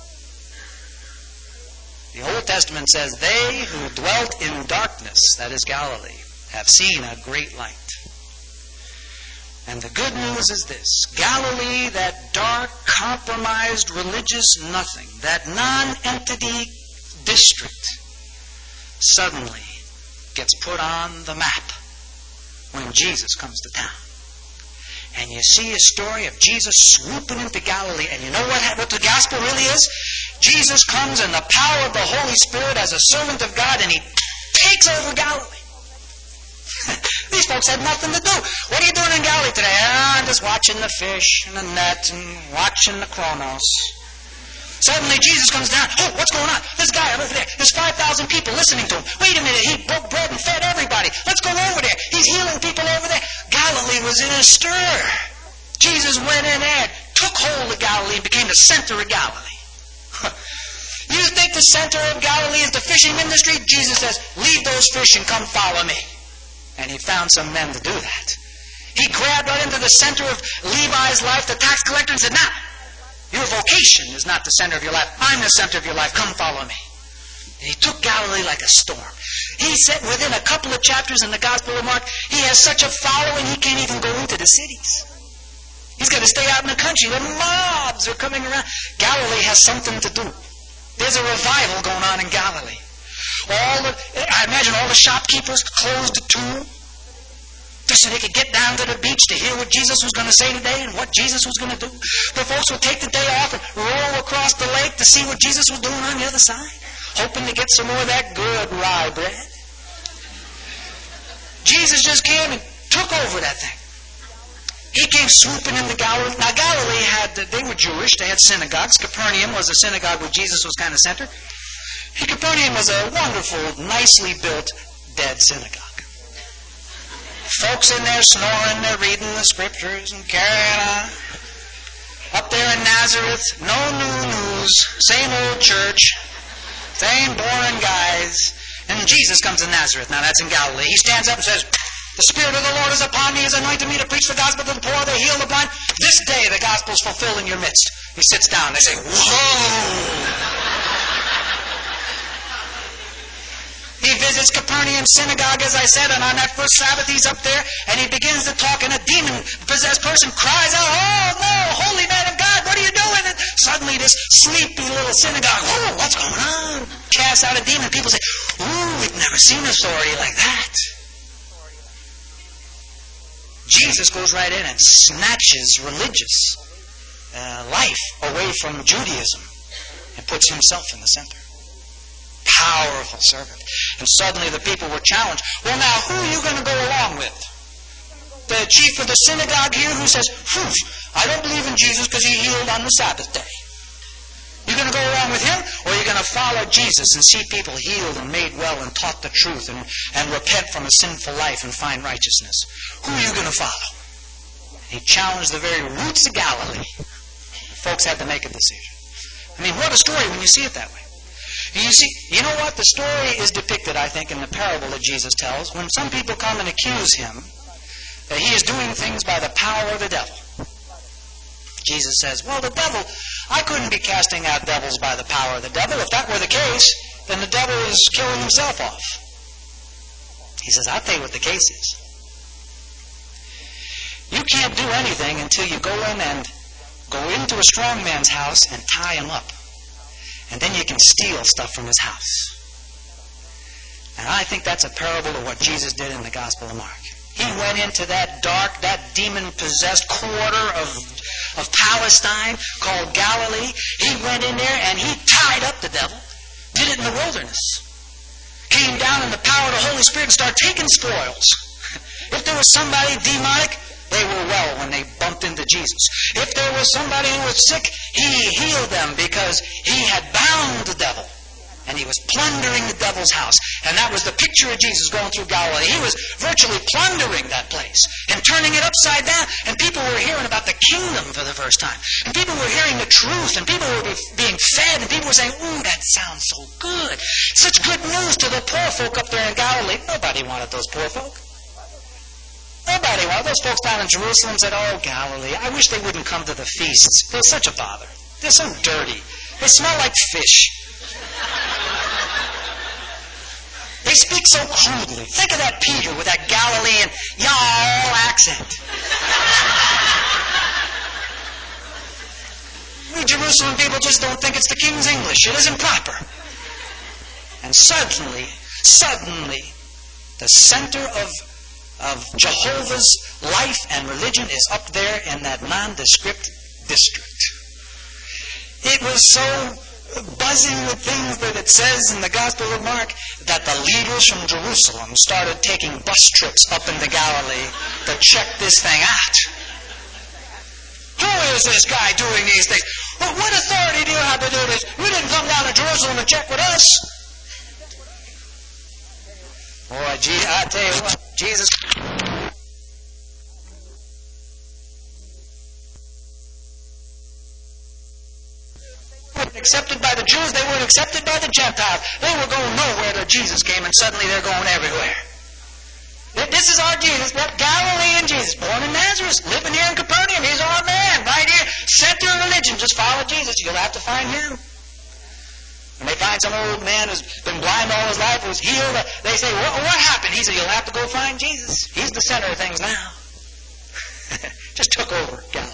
The Old Testament says, they who dwelt in darkness, that is Galilee, have seen a great light. And the good news is this. Galilee, that dark, compromised, religious nothing, that non-entity district, suddenly gets put on the map when Jesus comes to town. And you see a story of Jesus swooping into Galilee. And you know what, what the gospel really is? Jesus comes in the power of the Holy Spirit as a servant of God, and he takes over Galilee. These folks had nothing to do. What are you doing in Galilee today? Ah, I'm just watching the fish and the net and watching the chronos. Suddenly Jesus comes down. Oh, what's going on? This guy over there. There's five thousand people listening to him. Wait a minute. He broke bread and fed everybody. Let's go over there. He's healing people over there. Galilee was in a stir. Jesus went in there, took hold of Galilee, and became the center of Galilee. You think the center of Galilee is the fishing industry? Jesus says, leave those fish and come follow me. And he found some men to do that. He grabbed right into the center of Levi's life, the tax collector, and said, now, your vocation is not the center of your life. I'm the center of your life. Come follow me. And he took Galilee like a storm. He said within a couple of chapters in the Gospel of Mark, he has such a following he can't even go into the cities. He's got to stay out in the country. The mobs are coming around. Galilee has something to do. There's a revival going on in Galilee. All the, I imagine all the shopkeepers closed at two, just so they could get down to the beach to hear what Jesus was going to say today and what Jesus was going to do. The folks would take the day off and roll across the lake to see what Jesus was doing on the other side, hoping to get some more of that good rye bread. Jesus just came and took over that thing. He came swooping into Galilee. Now, Galilee had, they were Jewish. They had synagogues. Capernaum was a synagogue where Jesus was kind of centered. Capernaum was a wonderful, nicely built, dead synagogue. Folks in there snoring, they're reading the scriptures and carrying on. Up there in Nazareth, no new news, same old church, same boring guys. And Jesus comes to Nazareth. Now, that's in Galilee. He stands up and says, the Spirit of the Lord is upon me. He has anointed me to preach the gospel to the poor, to heal the blind. This day the gospel is fulfilled in your midst. He sits down. They say, whoa! He visits Capernaum synagogue, as I said, and on that first Sabbath he's up there, and he begins to talk, and a demon-possessed person cries out, oh, no, holy man of God, what are you doing? And suddenly this sleepy little synagogue, oh, what's going on? Casts out a demon. People say, ooh, we've never seen authority like that. Jesus goes right in and snatches religious uh, life away from Judaism and puts himself in the center. Powerful servant. And suddenly the people were challenged. Well, now, who are you going to go along with? the chief of the synagogue here who says, Phew, I don't believe in Jesus because he healed on the Sabbath day. You're going to go along with him, or you're going to follow Jesus and see people healed and made well and taught the truth and, and repent from a sinful life and find righteousness? Who are you going to follow? He challenged the very roots of Galilee. Folks had to make a decision. I mean, what a story when you see it that way. You see, you know what? The story is depicted, I think, in the parable that Jesus tells when some people come and accuse him that he is doing things by the power of the devil. Jesus says, well, the devil, I couldn't be casting out devils by the power of the devil. If that were the case, then the devil is killing himself off. He says, I'll tell you what the case is. You can't do anything until you go in and go into a strong man's house and tie him up. And then you can steal stuff from his house. And I think that's a parable of what Jesus did in the Gospel of Mark. He went into that dark, that demon-possessed quarter of, of Palestine called Galilee. He went in there and he tied up the devil. Did it in the wilderness. Came down in the power of the Holy Spirit and started taking spoils. If there was somebody demonic, they were well when they bumped into Jesus. If there was somebody who was sick, he healed them because he had bound the devil. And he was plundering the devil's house. And that was the picture of Jesus going through Galilee. He was virtually plundering that place and turning it upside down. And people were hearing about the kingdom for the first time. And people were hearing the truth. And people were being fed. And people were saying, ooh, that sounds so good. Such good news to the poor folk up there in Galilee. Nobody wanted those poor folk. Nobody wanted those folks down in Jerusalem said, oh, Galilee, I wish they wouldn't come to the feasts. They're such a bother. They're so dirty. They smell like fish. They speak so crudely. Think of that Peter with that Galilean y'all accent. We Jerusalem people just don't think it's the King's English. It isn't proper. And suddenly, suddenly, the center of, of Jehovah's life and religion is up there in that nondescript district. It was so buzzing with things that it says in the Gospel of Mark that the leaders from Jerusalem started taking bus trips up into Galilee to check this thing out. Who is this guy doing these things? Well, what authority do you have to do this? You didn't come down to Jerusalem to check with us. Boy, gee, I tell you what, Jesus... accepted by the Jews, they weren't accepted by the Gentiles. They were going nowhere till Jesus came, and suddenly they're going everywhere. This is our Jesus, that Galilean Jesus, born in Nazareth, living here in Capernaum. He's our man, right here. Center of religion, just follow Jesus. You'll have to find him. When they find some old man who's been blind all his life, who's healed, they say, what, what happened? He said, you'll have to go find Jesus. He's the center of things now. Just took over Galilee.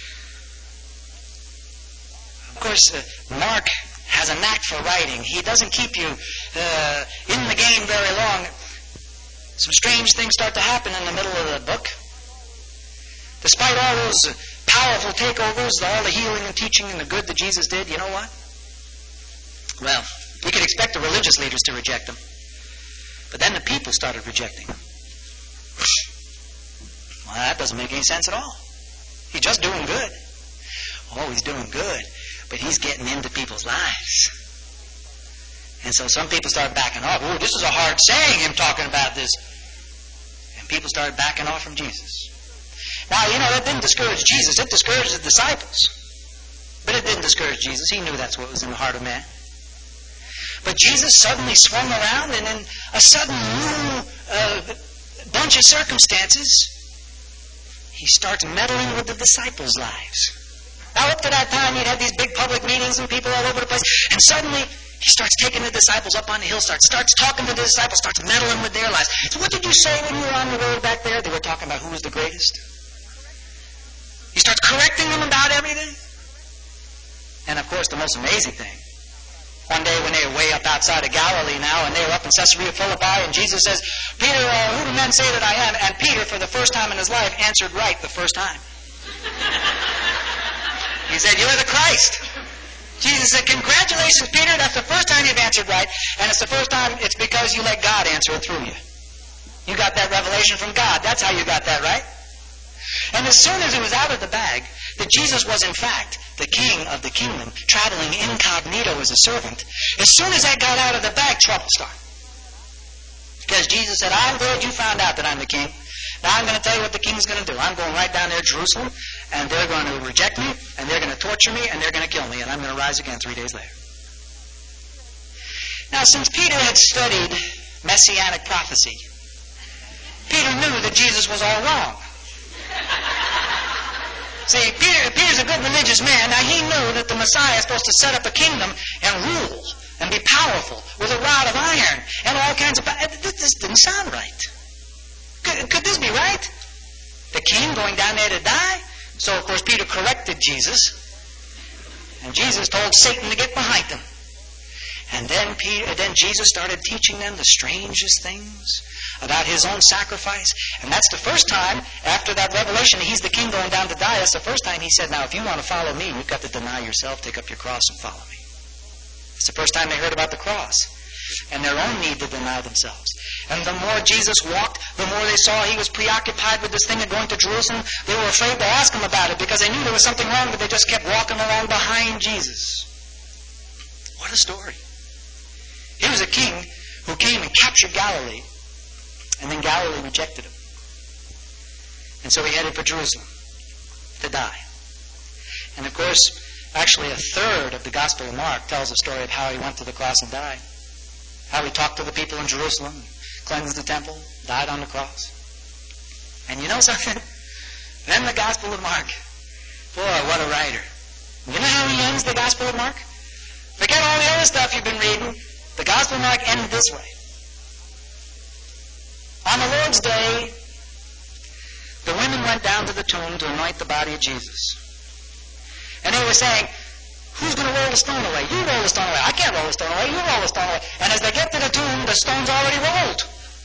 Of course, uh, Mark has a knack for writing. He doesn't keep you uh, in the game very long. Some strange things start to happen in the middle of the book. Despite all those uh, powerful takeovers, all the healing and teaching and the good that Jesus did, you know what? Well, we could expect the religious leaders to reject him. But then the people started rejecting him. Well, that doesn't make any sense at all. He's just doing good. Oh, he's doing good. But he's getting into people's lives. And so some people started backing off. Oh, this is a hard saying, him talking about this. And people started backing off from Jesus. Now, you know, that didn't discourage Jesus. It discouraged the disciples. But it didn't discourage Jesus. He knew that's what was in the heart of man. But Jesus suddenly swung around, and in a sudden new uh, bunch of circumstances, he starts meddling with the disciples' lives. Now, up to that time, he'd had these big public meetings and people all over the place. And suddenly, he starts taking the disciples up on the hill, starts, starts talking to the disciples, starts meddling with their lives. So what did you say when you were on the road back there? They were talking about who was the greatest. He starts correcting them about everything. And, of course, the most amazing thing, one day when they were way up outside of Galilee now, and they were up in Caesarea Philippi, and Jesus says, Peter, uh, who do men say that I am? And Peter, for the first time in his life, answered right the first time. He said, you're the Christ. Jesus said, congratulations, Peter. That's the first time you've answered right. And it's the first time it's because you let God answer it through you. You got that revelation from God. That's how you got that right. And as soon as it was out of the bag that Jesus was in fact the king of the kingdom, traveling incognito as a servant, as soon as that got out of the bag, trouble started. Because Jesus said, I'm glad you found out that I'm the king. Now I'm going to tell you what the king's going to do. I'm going right down there to Jerusalem, and they're going to reject me, and they're going to torture me, and they're going to kill me, and I'm going to rise again three days later. Now, since Peter had studied messianic prophecy, Peter knew that Jesus was all wrong. See, Peter, Peter's a good religious man. Now, he knew that the Messiah is supposed to set up a kingdom and rule and be powerful with a rod of iron and all kinds of... This, this didn't sound right. Could, could this be right? The king going down there to die? So, of course, Peter corrected Jesus. And Jesus told Satan to get behind him. And then, Peter, then Jesus started teaching them the strangest things about his own sacrifice. And that's the first time, after that revelation, he's the king going down to die. That's the first time he said, now, if you want to follow me, you've got to deny yourself, take up your cross, and follow me. It's the first time they heard about the cross and their own need to deny themselves. And the more Jesus walked, the more they saw he was preoccupied with this thing of going to Jerusalem. They were afraid to ask him about it because they knew there was something wrong, but they just kept walking along behind Jesus. What a story. He was a king who came and captured Galilee, and then Galilee rejected him. And so he headed for Jerusalem to die. And of course, actually a third of the Gospel of Mark tells the story of how he went to the cross and died. How he talked to the people in Jerusalem, cleansed the temple, died on the cross. And you know something? Then the Gospel of Mark. Boy, what a writer. You know how he ends the Gospel of Mark? Forget all the other stuff you've been reading. The Gospel of Mark ended this way. On the Lord's Day, the women went down to the tomb to anoint the body of Jesus. And they were saying, who's going to roll the stone away? You roll the stone away. I can't roll the stone away. You roll the stone away. And as they get to the tomb, the stone's already rolled.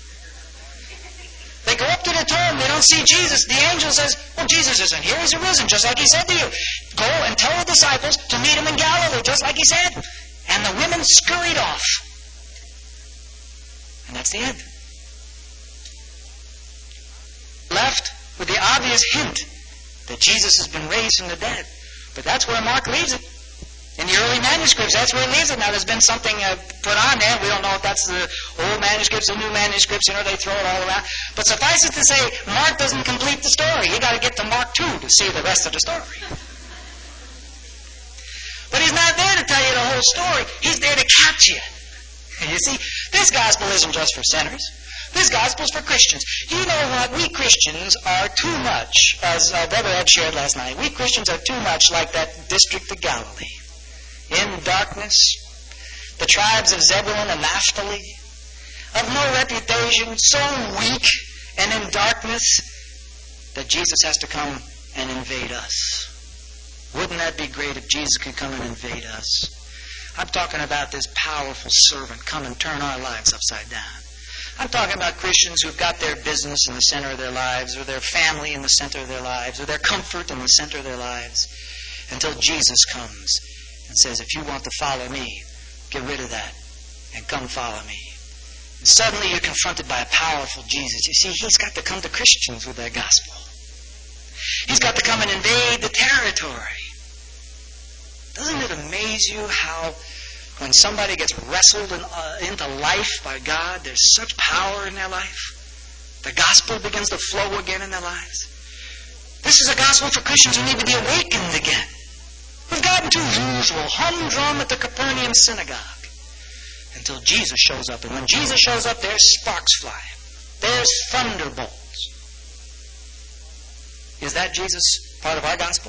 They go up to the tomb. They don't see Jesus. The angel says, well, Jesus isn't here. He's arisen, just like he said to you. Go and tell the disciples to meet him in Galilee, just like he said. And the women scurried off. And that's the end. Left with the obvious hint that Jesus has been raised from the dead. But that's where Mark leaves it. In the early manuscripts, that's where he leaves it. Now, there's been something uh, put on there. We don't know if that's the old manuscripts, the new manuscripts. You know, they throw it all around. But suffice it to say, Mark doesn't complete the story. You got to get to Mark two to see the rest of the story. But he's not there to tell you the whole story. He's there to catch you. You see, this gospel isn't just for sinners. This gospel's for Christians. You know what? We Christians are too much, as uh, Brother Ed shared last night, we Christians are too much like that district of Galilee. In darkness, the tribes of Zebulun and Naphtali, of no reputation, so weak and in darkness that Jesus has to come and invade us. Wouldn't that be great if Jesus could come and invade us? I'm talking about this powerful servant come and turn our lives upside down. I'm talking about Christians who've got their business in the center of their lives, or their family in the center of their lives, or their comfort in the center of their lives, until Jesus comes and says, if you want to follow me, get rid of that and come follow me. And suddenly you're confronted by a powerful Jesus. You see, he's got to come to Christians with that gospel. He's got to come and invade the territory. Doesn't it amaze you how when somebody gets wrestled in, uh, into life by God, there's such power in their life? The gospel begins to flow again in their lives. This is a gospel for Christians who need to be awakened again. We've gotten too usual, humdrum at the Capernaum synagogue until Jesus shows up. And when Jesus shows up, there's sparks flying. There's thunderbolts. Is that Jesus part of our gospel?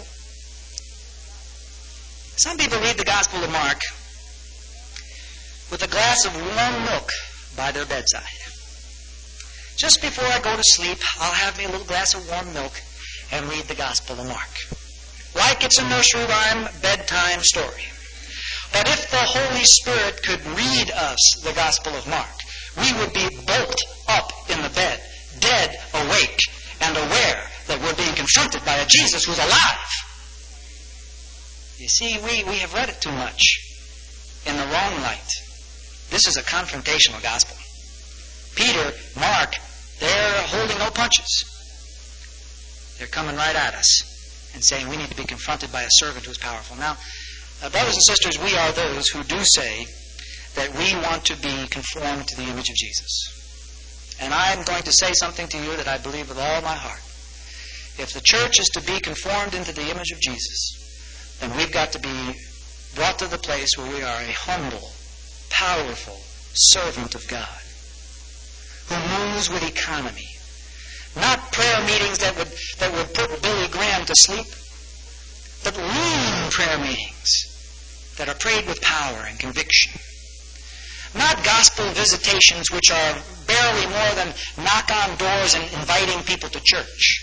Some people read the Gospel of Mark with a glass of warm milk by their bedside. Just before I go to sleep, I'll have me a little glass of warm milk and read the Gospel of Mark. Like it's a nursery rhyme bedtime story. But if the Holy Spirit could read us the Gospel of Mark, we would be bolt up in the bed, dead awake, and aware that we're being confronted by a Jesus who's alive. You see, we, we have read it too much in the wrong light. This is a confrontational gospel. Peter, Mark, they're holding no punches. They're coming right at us and saying we need to be confronted by a servant who's powerful. Now, uh, brothers and sisters, we are those who do say that we want to be conformed to the image of Jesus. And I'm going to say something to you that I believe with all my heart. If the church is to be conformed into the image of Jesus, then we've got to be brought to the place where we are a humble, powerful servant of God who moves with economy. Not prayer meetings that would, that would put Billy Graham to sleep, but room prayer meetings that are prayed with power and conviction. Not gospel visitations which are barely more than knock on doors and inviting people to church.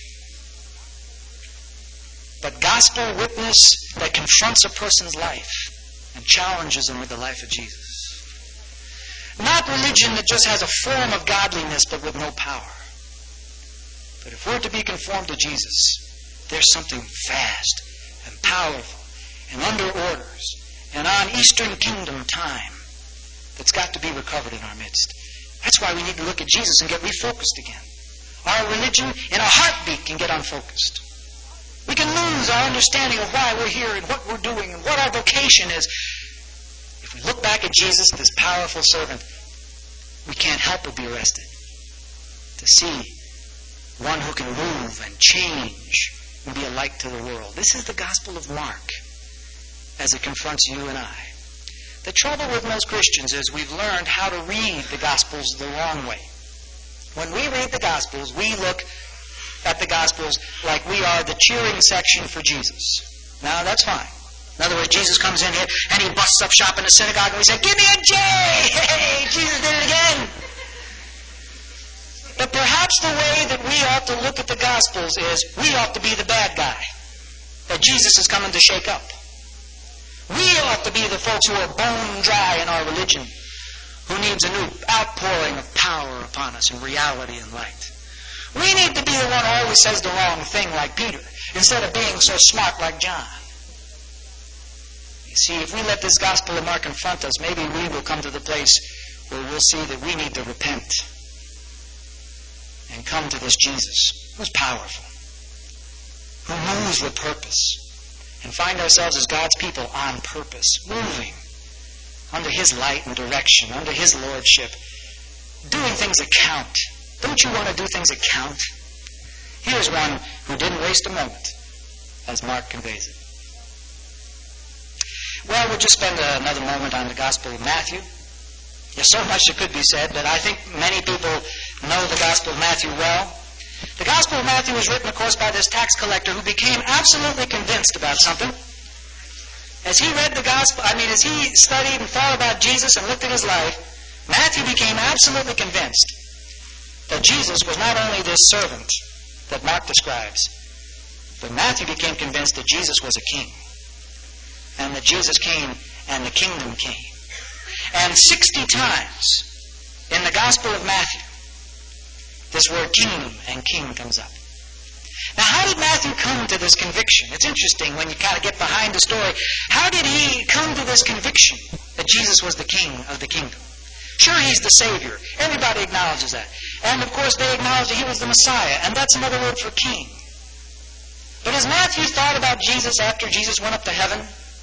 But gospel witness that confronts a person's life and challenges them with the life of Jesus. Not religion that just has a form of godliness but with no power. But if we're to be conformed to Jesus, there's something fast and powerful and under orders and on Eastern Kingdom time that's got to be recovered in our midst. That's why we need to look at Jesus and get refocused again. Our religion in a heartbeat can get unfocused. We can lose our understanding of why we're here and what we're doing and what our vocation is. If we look back at Jesus, this powerful servant, we can't help but be arrested to see one who can move and change and be a light to the world. This is the Gospel of Mark as it confronts you and I. The trouble with most Christians is we've learned how to read the Gospels the wrong way. When we read the Gospels, we look at the Gospels like we are the cheering section for Jesus. Now, that's fine. In other words, Jesus comes in here and he busts up shop in the synagogue and we say, "Give me a J! Hey, Jesus did it again!" But perhaps the way that we ought to look at the Gospels is we ought to be the bad guy that Jesus is coming to shake up. We ought to be the folks who are bone dry in our religion, who needs a new outpouring of power upon us in reality and light. We need to be the one who always says the wrong thing like Peter, instead of being so smart like John. You see, if we let this Gospel of Mark confront us, maybe we will come to the place where we'll see that we need to repent and come to this Jesus who's powerful, who moves with purpose, and find ourselves as God's people on purpose, moving under His light and direction, under His lordship, doing things that count. Don't you want to do things that count? Here's one who didn't waste a moment, as Mark conveys it. Well, we'll just spend another moment on the Gospel of Matthew. There's so much that could be said, but I think many people know the Gospel of Matthew well. The Gospel of Matthew was written, of course, by this tax collector who became absolutely convinced about something. As he read the Gospel, I mean, as he studied and thought about Jesus and looked at his life, Matthew became absolutely convinced that Jesus was not only this servant that Mark describes, but Matthew became convinced that Jesus was a king, and that Jesus came and the kingdom came. And sixty times in the Gospel of Matthew, this word kingdom and king comes up. Now, how did Matthew come to this conviction? It's interesting when you kind of get behind the story. How did he come to this conviction that Jesus was the king of the kingdom? Sure, he's the Savior. Everybody acknowledges that. And, of course, they acknowledge that he was the Messiah, and that's another word for king. But as Matthew thought about Jesus after Jesus went up to heaven,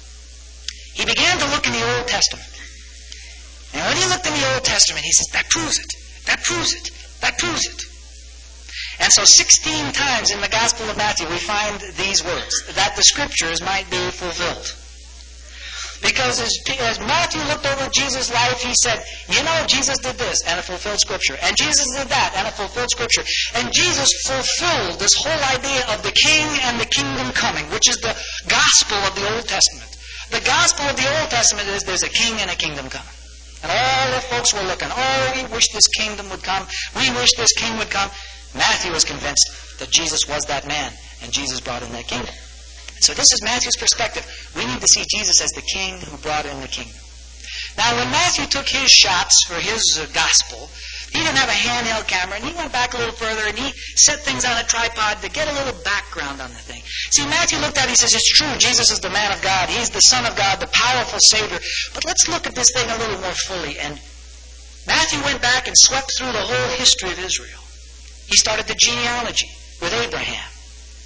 he began to look in the Old Testament. And when he looked in the Old Testament, he says, that proves it. That proves it. That proves it. And so sixteen times in the Gospel of Matthew we find these words, that the Scriptures might be fulfilled. Because as, as Matthew looked over Jesus' life, he said, you know, Jesus did this, and it fulfilled Scripture. And Jesus did that, and it fulfilled Scripture. And Jesus fulfilled this whole idea of the king and the kingdom coming, which is the gospel of the Old Testament. The gospel of the Old Testament is there's a king and a kingdom coming. And all the folks were looking, oh, we wish this kingdom would come. We wish this king would come. Matthew was convinced that Jesus was that man, and Jesus brought in that kingdom. So this is Matthew's perspective. We need to see Jesus as the king who brought in the kingdom. Now, when Matthew took his shots for his uh, gospel, he didn't have a handheld camera, and he went back a little further, and he set things on a tripod to get a little background on the thing. See, Matthew looked at it, he says, it's true, Jesus is the man of God. He's the Son of God, the powerful Savior. But let's look at this thing a little more fully. And Matthew went back and swept through the whole history of Israel. He started the genealogy with Abraham.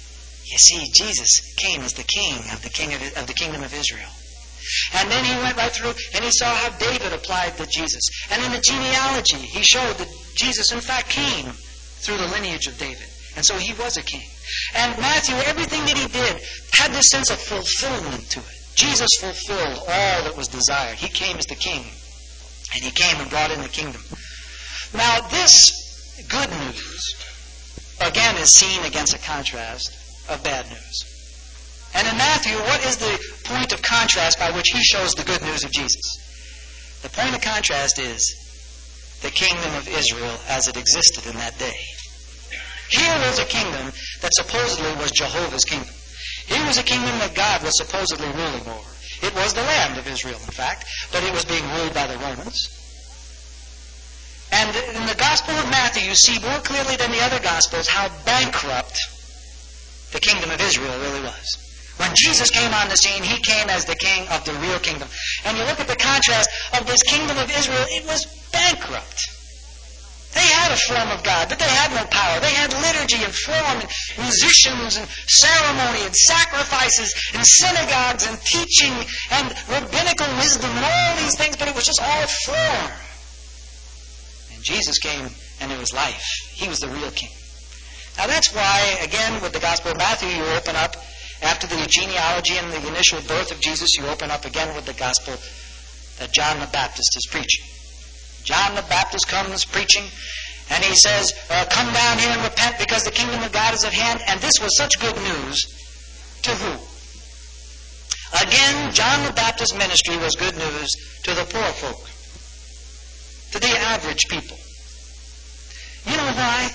You see, Jesus came as the king of the king of, of the kingdom of Israel. And then he went right through and he saw how David applied to Jesus. And in the genealogy, he showed that Jesus, in fact, came through the lineage of David. And so he was a king. And Matthew, everything that he did had this sense of fulfillment to it. Jesus fulfilled all that was desired. He came as the king. And he came and brought in the kingdom. Now, this good news, again, is seen against a contrast of bad news. And in Matthew, what is the point of contrast by which he shows the good news of Jesus? The point of contrast is the kingdom of Israel as it existed in that day. Here was a kingdom that supposedly was Jehovah's kingdom. Here was a kingdom that God was supposedly ruling over. It was the land of Israel, in fact, but it was being ruled by the Romans. And in the Gospel of Matthew, you see more clearly than the other Gospels how bankrupt the kingdom of Israel really was. When Jesus came on the scene, he came as the king of the real kingdom. And you look at the contrast of this kingdom of Israel, it was bankrupt. They had a form of God, but they had no power. They had liturgy and form and musicians and ceremony and sacrifices and synagogues and teaching and rabbinical wisdom and all these things, but it was just all form. And Jesus came and it was life. He was the real king. Now that's why, again, with the Gospel of Matthew, you open up, after the genealogy and the initial birth of Jesus, you open up again with the Gospel that John the Baptist is preaching. John the Baptist comes preaching, and he says, uh, come down here and repent because the kingdom of God is at hand. And this was such good news to who? Again, John the Baptist's ministry was good news to the poor folk, to the average people. You know why?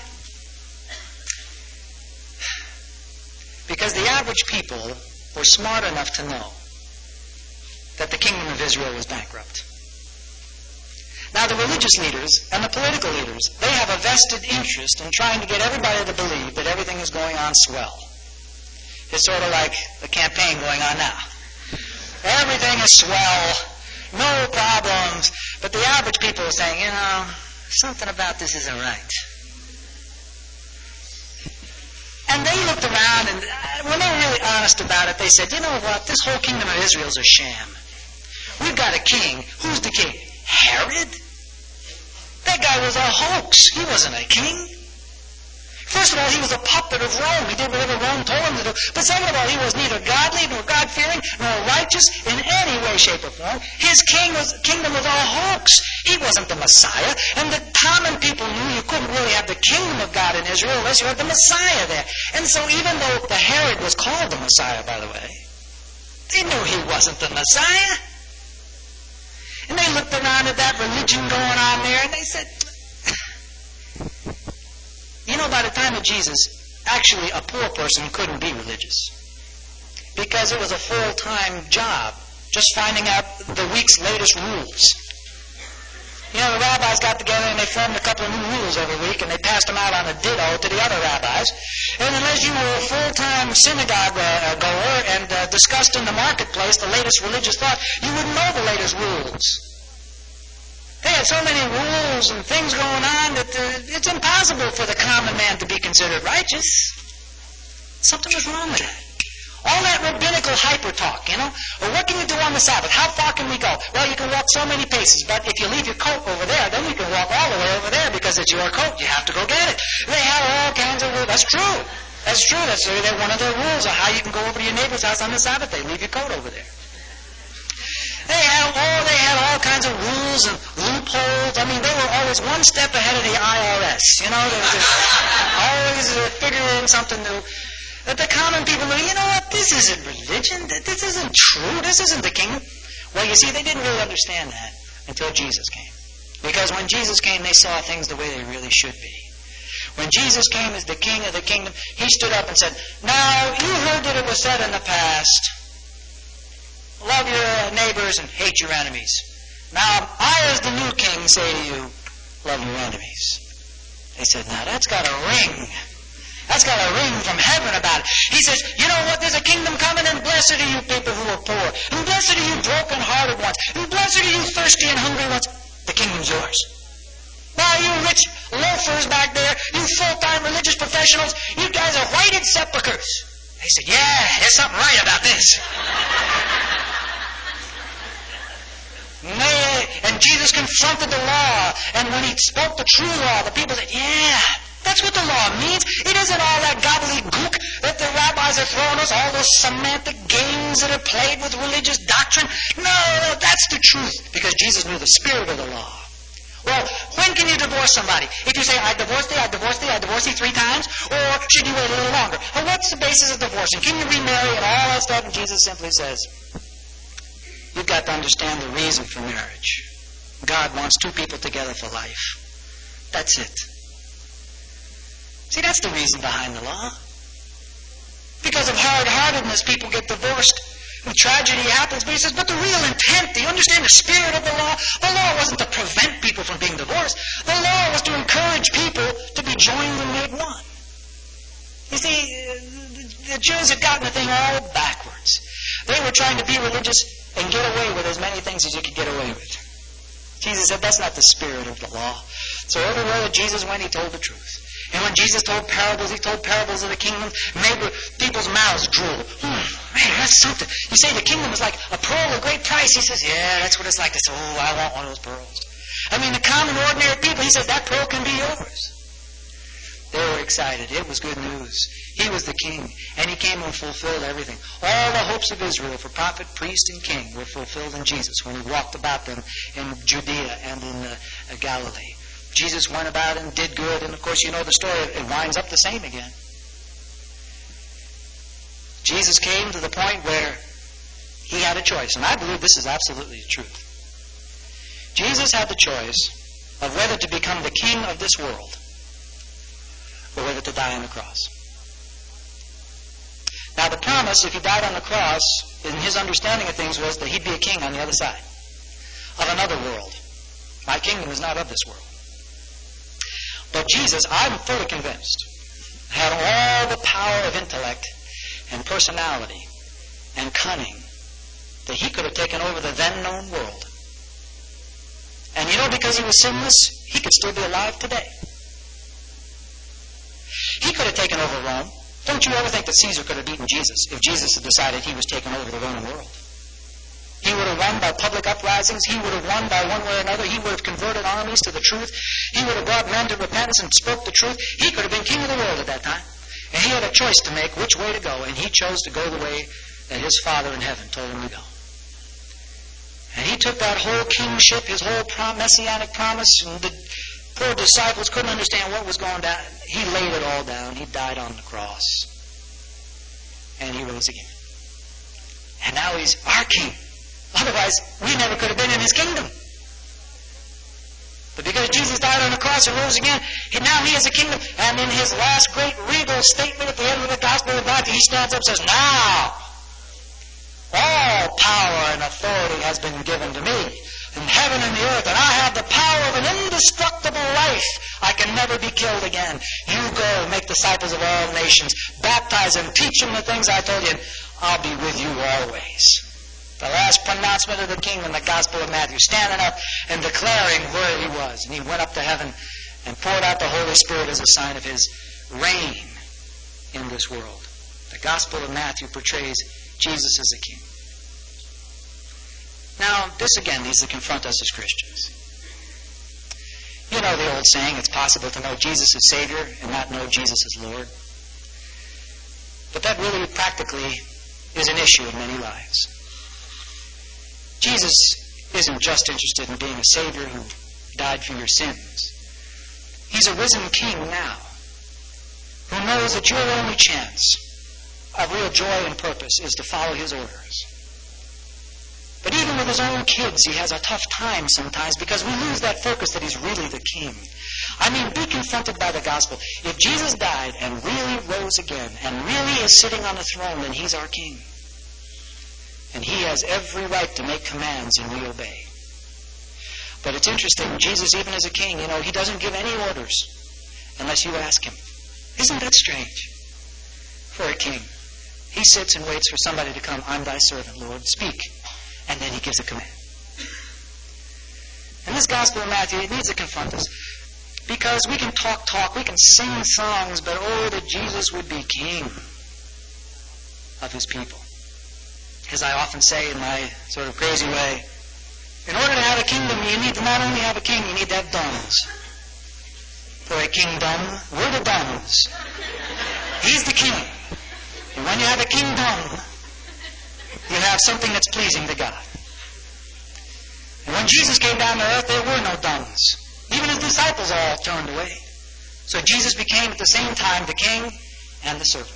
Because the average people were smart enough to know that the kingdom of Israel was bankrupt. Now, the religious leaders and the political leaders, they have a vested interest in trying to get everybody to believe that everything is going on swell. It's sort of like the campaign going on now. Everything is swell, no problems, but the average people are saying, you know, something about this isn't right. And they looked around, and when they were really honest about it, they said, you know what, this whole kingdom of Israel is a sham. We've got a king. Who's the king? Herod? That guy was a hoax. He wasn't a king. First of all, he was a puppet of Rome. He did whatever Rome told him to do. But second of all, he was neither godly, nor God-fearing, nor righteous in any way, shape, or form. His king was, kingdom was a hoax. He wasn't the Messiah. And the common people knew you couldn't really have the kingdom of God in Israel unless you had the Messiah there. And so even though the Herod was called the Messiah, by the way, they knew he wasn't the Messiah. And they looked around at that religion going on there, and they said, you know, by the time of Jesus, actually a poor person couldn't be religious. Because it was a full-time job, just finding out the week's latest rules. You know, the rabbis got together and they formed a couple of new rules every week, and they passed them out on a ditto to the other rabbis. And unless you were a full-time synagogue uh, goer and uh, discussed in the marketplace the latest religious thought, you wouldn't know the latest rules. They had so many rules and things going on that uh, it's impossible for the common man to be considered righteous. Something was wrong with that. All that rabbinical hyper talk, you know. Well, what can you do on the Sabbath? How far can we go? Well, you can walk so many paces, but if you leave your coat over there, then you can walk all the way over there because it's your coat. You have to go get it. They had all kinds of rules. That's true. That's true. That's uh, one of their rules of how you can go over to your neighbor's house on the Sabbath. They leave your coat over there. They had all they had all kinds of rules and loopholes. I mean, they were always one step ahead of the I R S. You know, they were just always uh, figuring something new. That the common people know, you know what, this isn't religion, this isn't true, this isn't the kingdom. Well, you see, they didn't really understand that until Jesus came. Because when Jesus came, they saw things the way they really should be. When Jesus came as the king of the kingdom, he stood up and said, now, you heard that it was said in the past, love your neighbors and hate your enemies. Now, I as the new king say to you, love your enemies. They said, now that's got a ring. That's got a ring from heaven about it. He says, you know what, there's a kingdom coming, and blessed are you people who are poor, and blessed are you broken-hearted ones, and blessed are you thirsty and hungry ones. The kingdom's yours. Now, you rich loafers back there, you full-time religious professionals, you guys are whited sepulchres. They said, yeah, there's something right about this. Nay, and Jesus confronted the law. And when he spoke the true law, the people said, yeah, that's what the law means. It isn't all that gobbledygook that the rabbis are throwing us, all those semantic games that are played with religious doctrine. No, that's the truth. Because Jesus knew the spirit of the law. Well, when can you divorce somebody? If you say, I divorced thee, I divorced thee, I divorced thee three times, or should you wait a little longer? Well, what's the basis of divorcing? Can you remarry and all that stuff? And Jesus simply says, you've got to understand the reason for marriage. God wants two people together for life. That's it. See, that's the reason behind the law. Because of hard-heartedness, people get divorced. And tragedy happens, but he says, but the real intent, do you understand the spirit of the law? The law wasn't to prevent people from being divorced. The law was to encourage people to be joined and made one. You see, the Jews had gotten the thing all backwards. They were trying to be religious and get away with as many things as you could get away with. Jesus said, that's not the spirit of the law. So everywhere that Jesus went, he told the truth. And when Jesus told parables, he told parables of the kingdom, made people's mouths drool. Hmm, man, that's something. You say the kingdom is like a pearl of great price. He says, yeah, that's what it's like. They say, oh, I want one of those pearls. I mean, the common, ordinary people, he says, that pearl can be yours. They were excited. It was good news. He was the king, and he came and fulfilled everything. All the hopes of Israel for prophet, priest, and king were fulfilled in Jesus when he walked about them in Judea and in uh, Galilee. Jesus went about and did good, and of course you know the story. It winds up the same again. Jesus came to the point where he had a choice, and I believe this is absolutely the truth. Jesus had the choice of whether to become the king of this world or whether to die on the cross. Now the promise, if he died on the cross, in his understanding of things, was that he'd be a king on the other side of another world. My kingdom is not of this world. But Jesus, I'm fully convinced, had all the power of intellect and personality and cunning that he could have taken over the then known world. And you know, because he was sinless, he could still be alive today. He could have taken over Rome. Don't you ever think that Caesar could have beaten Jesus if Jesus had decided he was taking over the Roman world? He would have won by public uprisings. He would have won by one way or another. He would have converted armies to the truth. He would have brought men to repentance and spoke the truth. He could have been king of the world at that time. And he had a choice to make which way to go, and he chose to go the way that his Father in heaven told him to go. And he took that whole kingship, his whole prom- messianic promise, and the poor disciples couldn't understand what was going down. He laid it all down. He died on the cross. And he rose again. And now he's our king. Otherwise, we never could have been in his kingdom. But because Jesus died on the cross and rose again, now he is a kingdom. And in his last great regal statement at the end of the Gospel of Matthew, he stands up and says, now, all power and authority has been given to me in heaven and the earth, and I have the power of an indestructible life. I can never be killed again. You go, make disciples of all nations, baptize them, teach them the things I told you, and I'll be with you always. The last pronouncement of the king in the Gospel of Matthew, standing up and declaring where he was. And he went up to heaven and poured out the Holy Spirit as a sign of his reign in this world. The Gospel of Matthew portrays Jesus as a king. Now, this again needs to confront us as Christians. You know the old saying, it's possible to know Jesus as Savior and not know Jesus as Lord. But that really practically is an issue in many lives. Jesus isn't just interested in being a Savior who died for your sins. He's a risen King now who knows that your only chance of real joy and purpose is to follow his orders. But even with his own kids, he has a tough time sometimes because we lose that focus that he's really the King. I mean, be confronted by the gospel. If Jesus died and really rose again and really is sitting on the throne, then he's our King. And he has every right to make commands and we obey. But it's interesting, Jesus, even as a king, you know, he doesn't give any orders unless you ask him. Isn't that strange for a king? He sits and waits for somebody to come. I'm thy servant, Lord. Speak. And then he gives a command. And this Gospel of Matthew, it needs to confront us. Because we can talk, talk, we can sing songs, but oh, that Jesus would be king. of his people. As I often say in my sort of crazy way, in order to have a kingdom, you need to not only have a king, you need to have dons. For a kingdom, we're the dons. He's the king. And when you have a kingdom, you have something that's pleasing to God. And when Jesus came down to earth, there were no dons. Even his disciples all turned away. So Jesus became at the same time the king and the servant.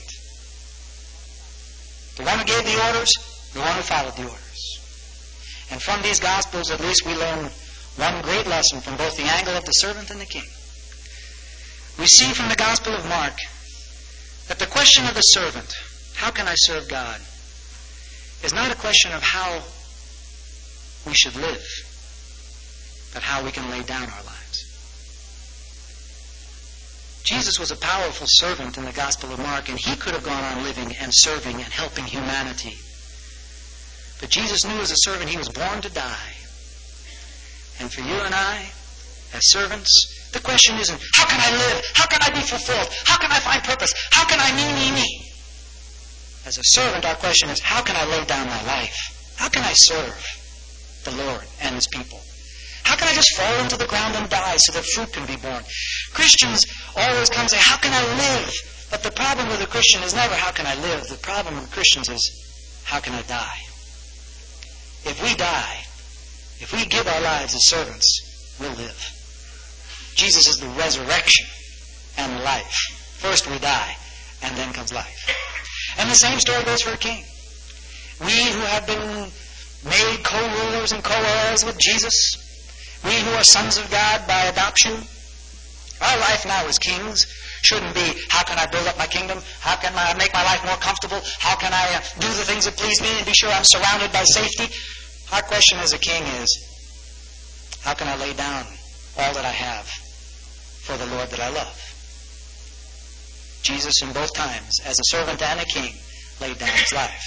The one who gave the orders, the one who followed the orders. And from these Gospels, at least, we learn one great lesson from both the angle of the servant and the king. We see from the Gospel of Mark that the question of the servant, how can I serve God, is not a question of how we should live, but how we can lay down our lives. Jesus was a powerful servant in the Gospel of Mark, and he could have gone on living and serving and helping humanity. But Jesus knew as a servant he was born to die. And for you and I, as servants, the question isn't, how can I live? How can I be fulfilled? How can I find purpose? How can I me, me, me? As a servant, our question is, how can I lay down my life? How can I serve the Lord and his people? How can I just fall into the ground and die so that fruit can be born? Christians always come and say, how can I live? But the problem with a Christian is never, how can I live? The problem with Christians is, how can I die? If we die, if we give our lives as servants, we'll live. Jesus is the resurrection and life. First we die, and then comes life. And the same story goes for a king. We who have been made co-rulers and co-heirs with Jesus, we who are sons of God by adoption, our life now as kings shouldn't be, how can I build up my kingdom? How can I make my life more comfortable? How can I do the things that please me and be sure I'm surrounded by safety? Our question as a king is, how can I lay down all that I have for the Lord that I love? Jesus, in both times, as a servant and a king, laid down his life.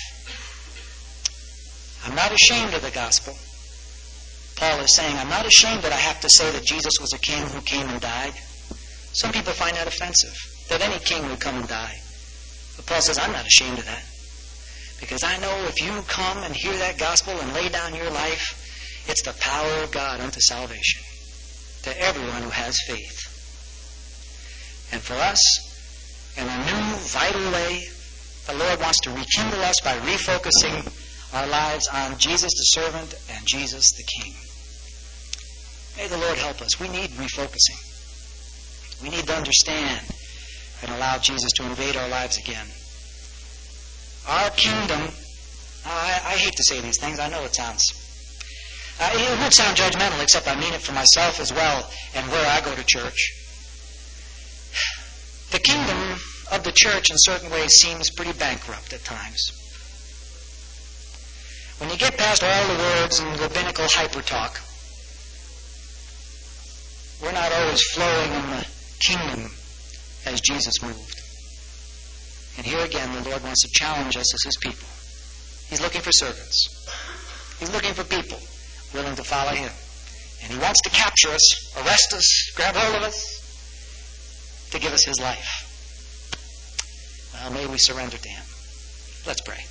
I'm not ashamed of the gospel. Paul is saying, I'm not ashamed that I have to say that Jesus was a king who came and died. Some people find that offensive, that any king would come and die. But Paul says, I'm not ashamed of that. Because I know if you come and hear that gospel and lay down your life, it's the power of God unto salvation to everyone who has faith. And for us, in a new, vital way, the Lord wants to rekindle us by refocusing our lives on Jesus the servant and Jesus the king. May the Lord help us. We need refocusing. We need to understand and allow Jesus to invade our lives again. Our kingdom, I, I hate to say these things, I know it sounds, uh, it would sound judgmental, except I mean it for myself as well and where I go to church. The kingdom of the church in certain ways seems pretty bankrupt at times. When you get past all the words and rabbinical hyper talk, we're not always flowing in the kingdom as Jesus moved. And here again, the Lord wants to challenge us as his people. He's looking for servants. He's looking for people willing to follow him. And he wants to capture us, arrest us, grab hold of us, to give us his life. Well, may we surrender to him. Let's pray.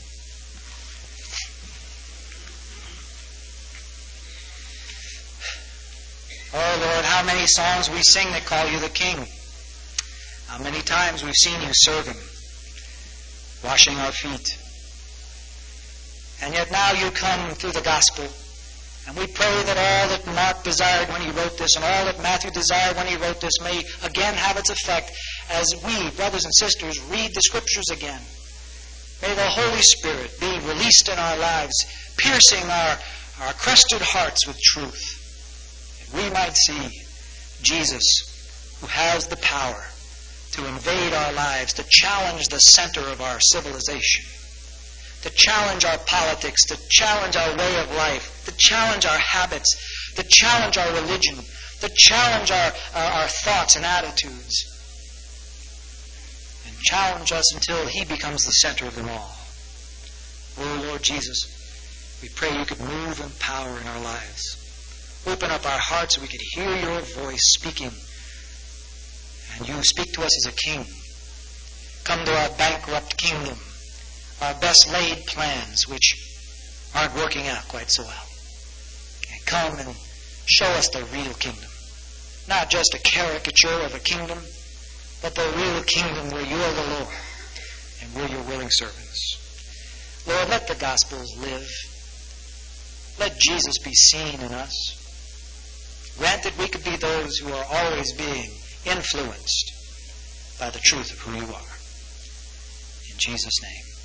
Oh, Lord, how many songs we sing that call you the King. How many times we've seen you serving, washing our feet. And yet now you come through the gospel. And we pray that all that Mark desired when he wrote this and all that Matthew desired when he wrote this may again have its effect as we, brothers and sisters, read the scriptures again. May the Holy Spirit be released in our lives, piercing our, our crusted hearts with truth. That we might see Jesus, who has the power to invade our lives, to challenge the center of our civilization, to challenge our politics, to challenge our way of life, to challenge our habits, to challenge our religion, to challenge our, our, our thoughts and attitudes, and challenge us until he becomes the center of them all. Oh, Lord Jesus, we pray you could move in power in our lives. Open up our hearts so we could hear your voice speaking. And you speak to us as a king. Come to our bankrupt kingdom. our best laid plans which aren't working out quite so well. And come and show us the real kingdom. Not just a caricature of a kingdom, but the real kingdom where you're the Lord and we're your willing servants. Lord, let the Gospels live. Let Jesus be seen in us. Grant that we could be those who are always being influenced by the truth of who you are. In Jesus' name.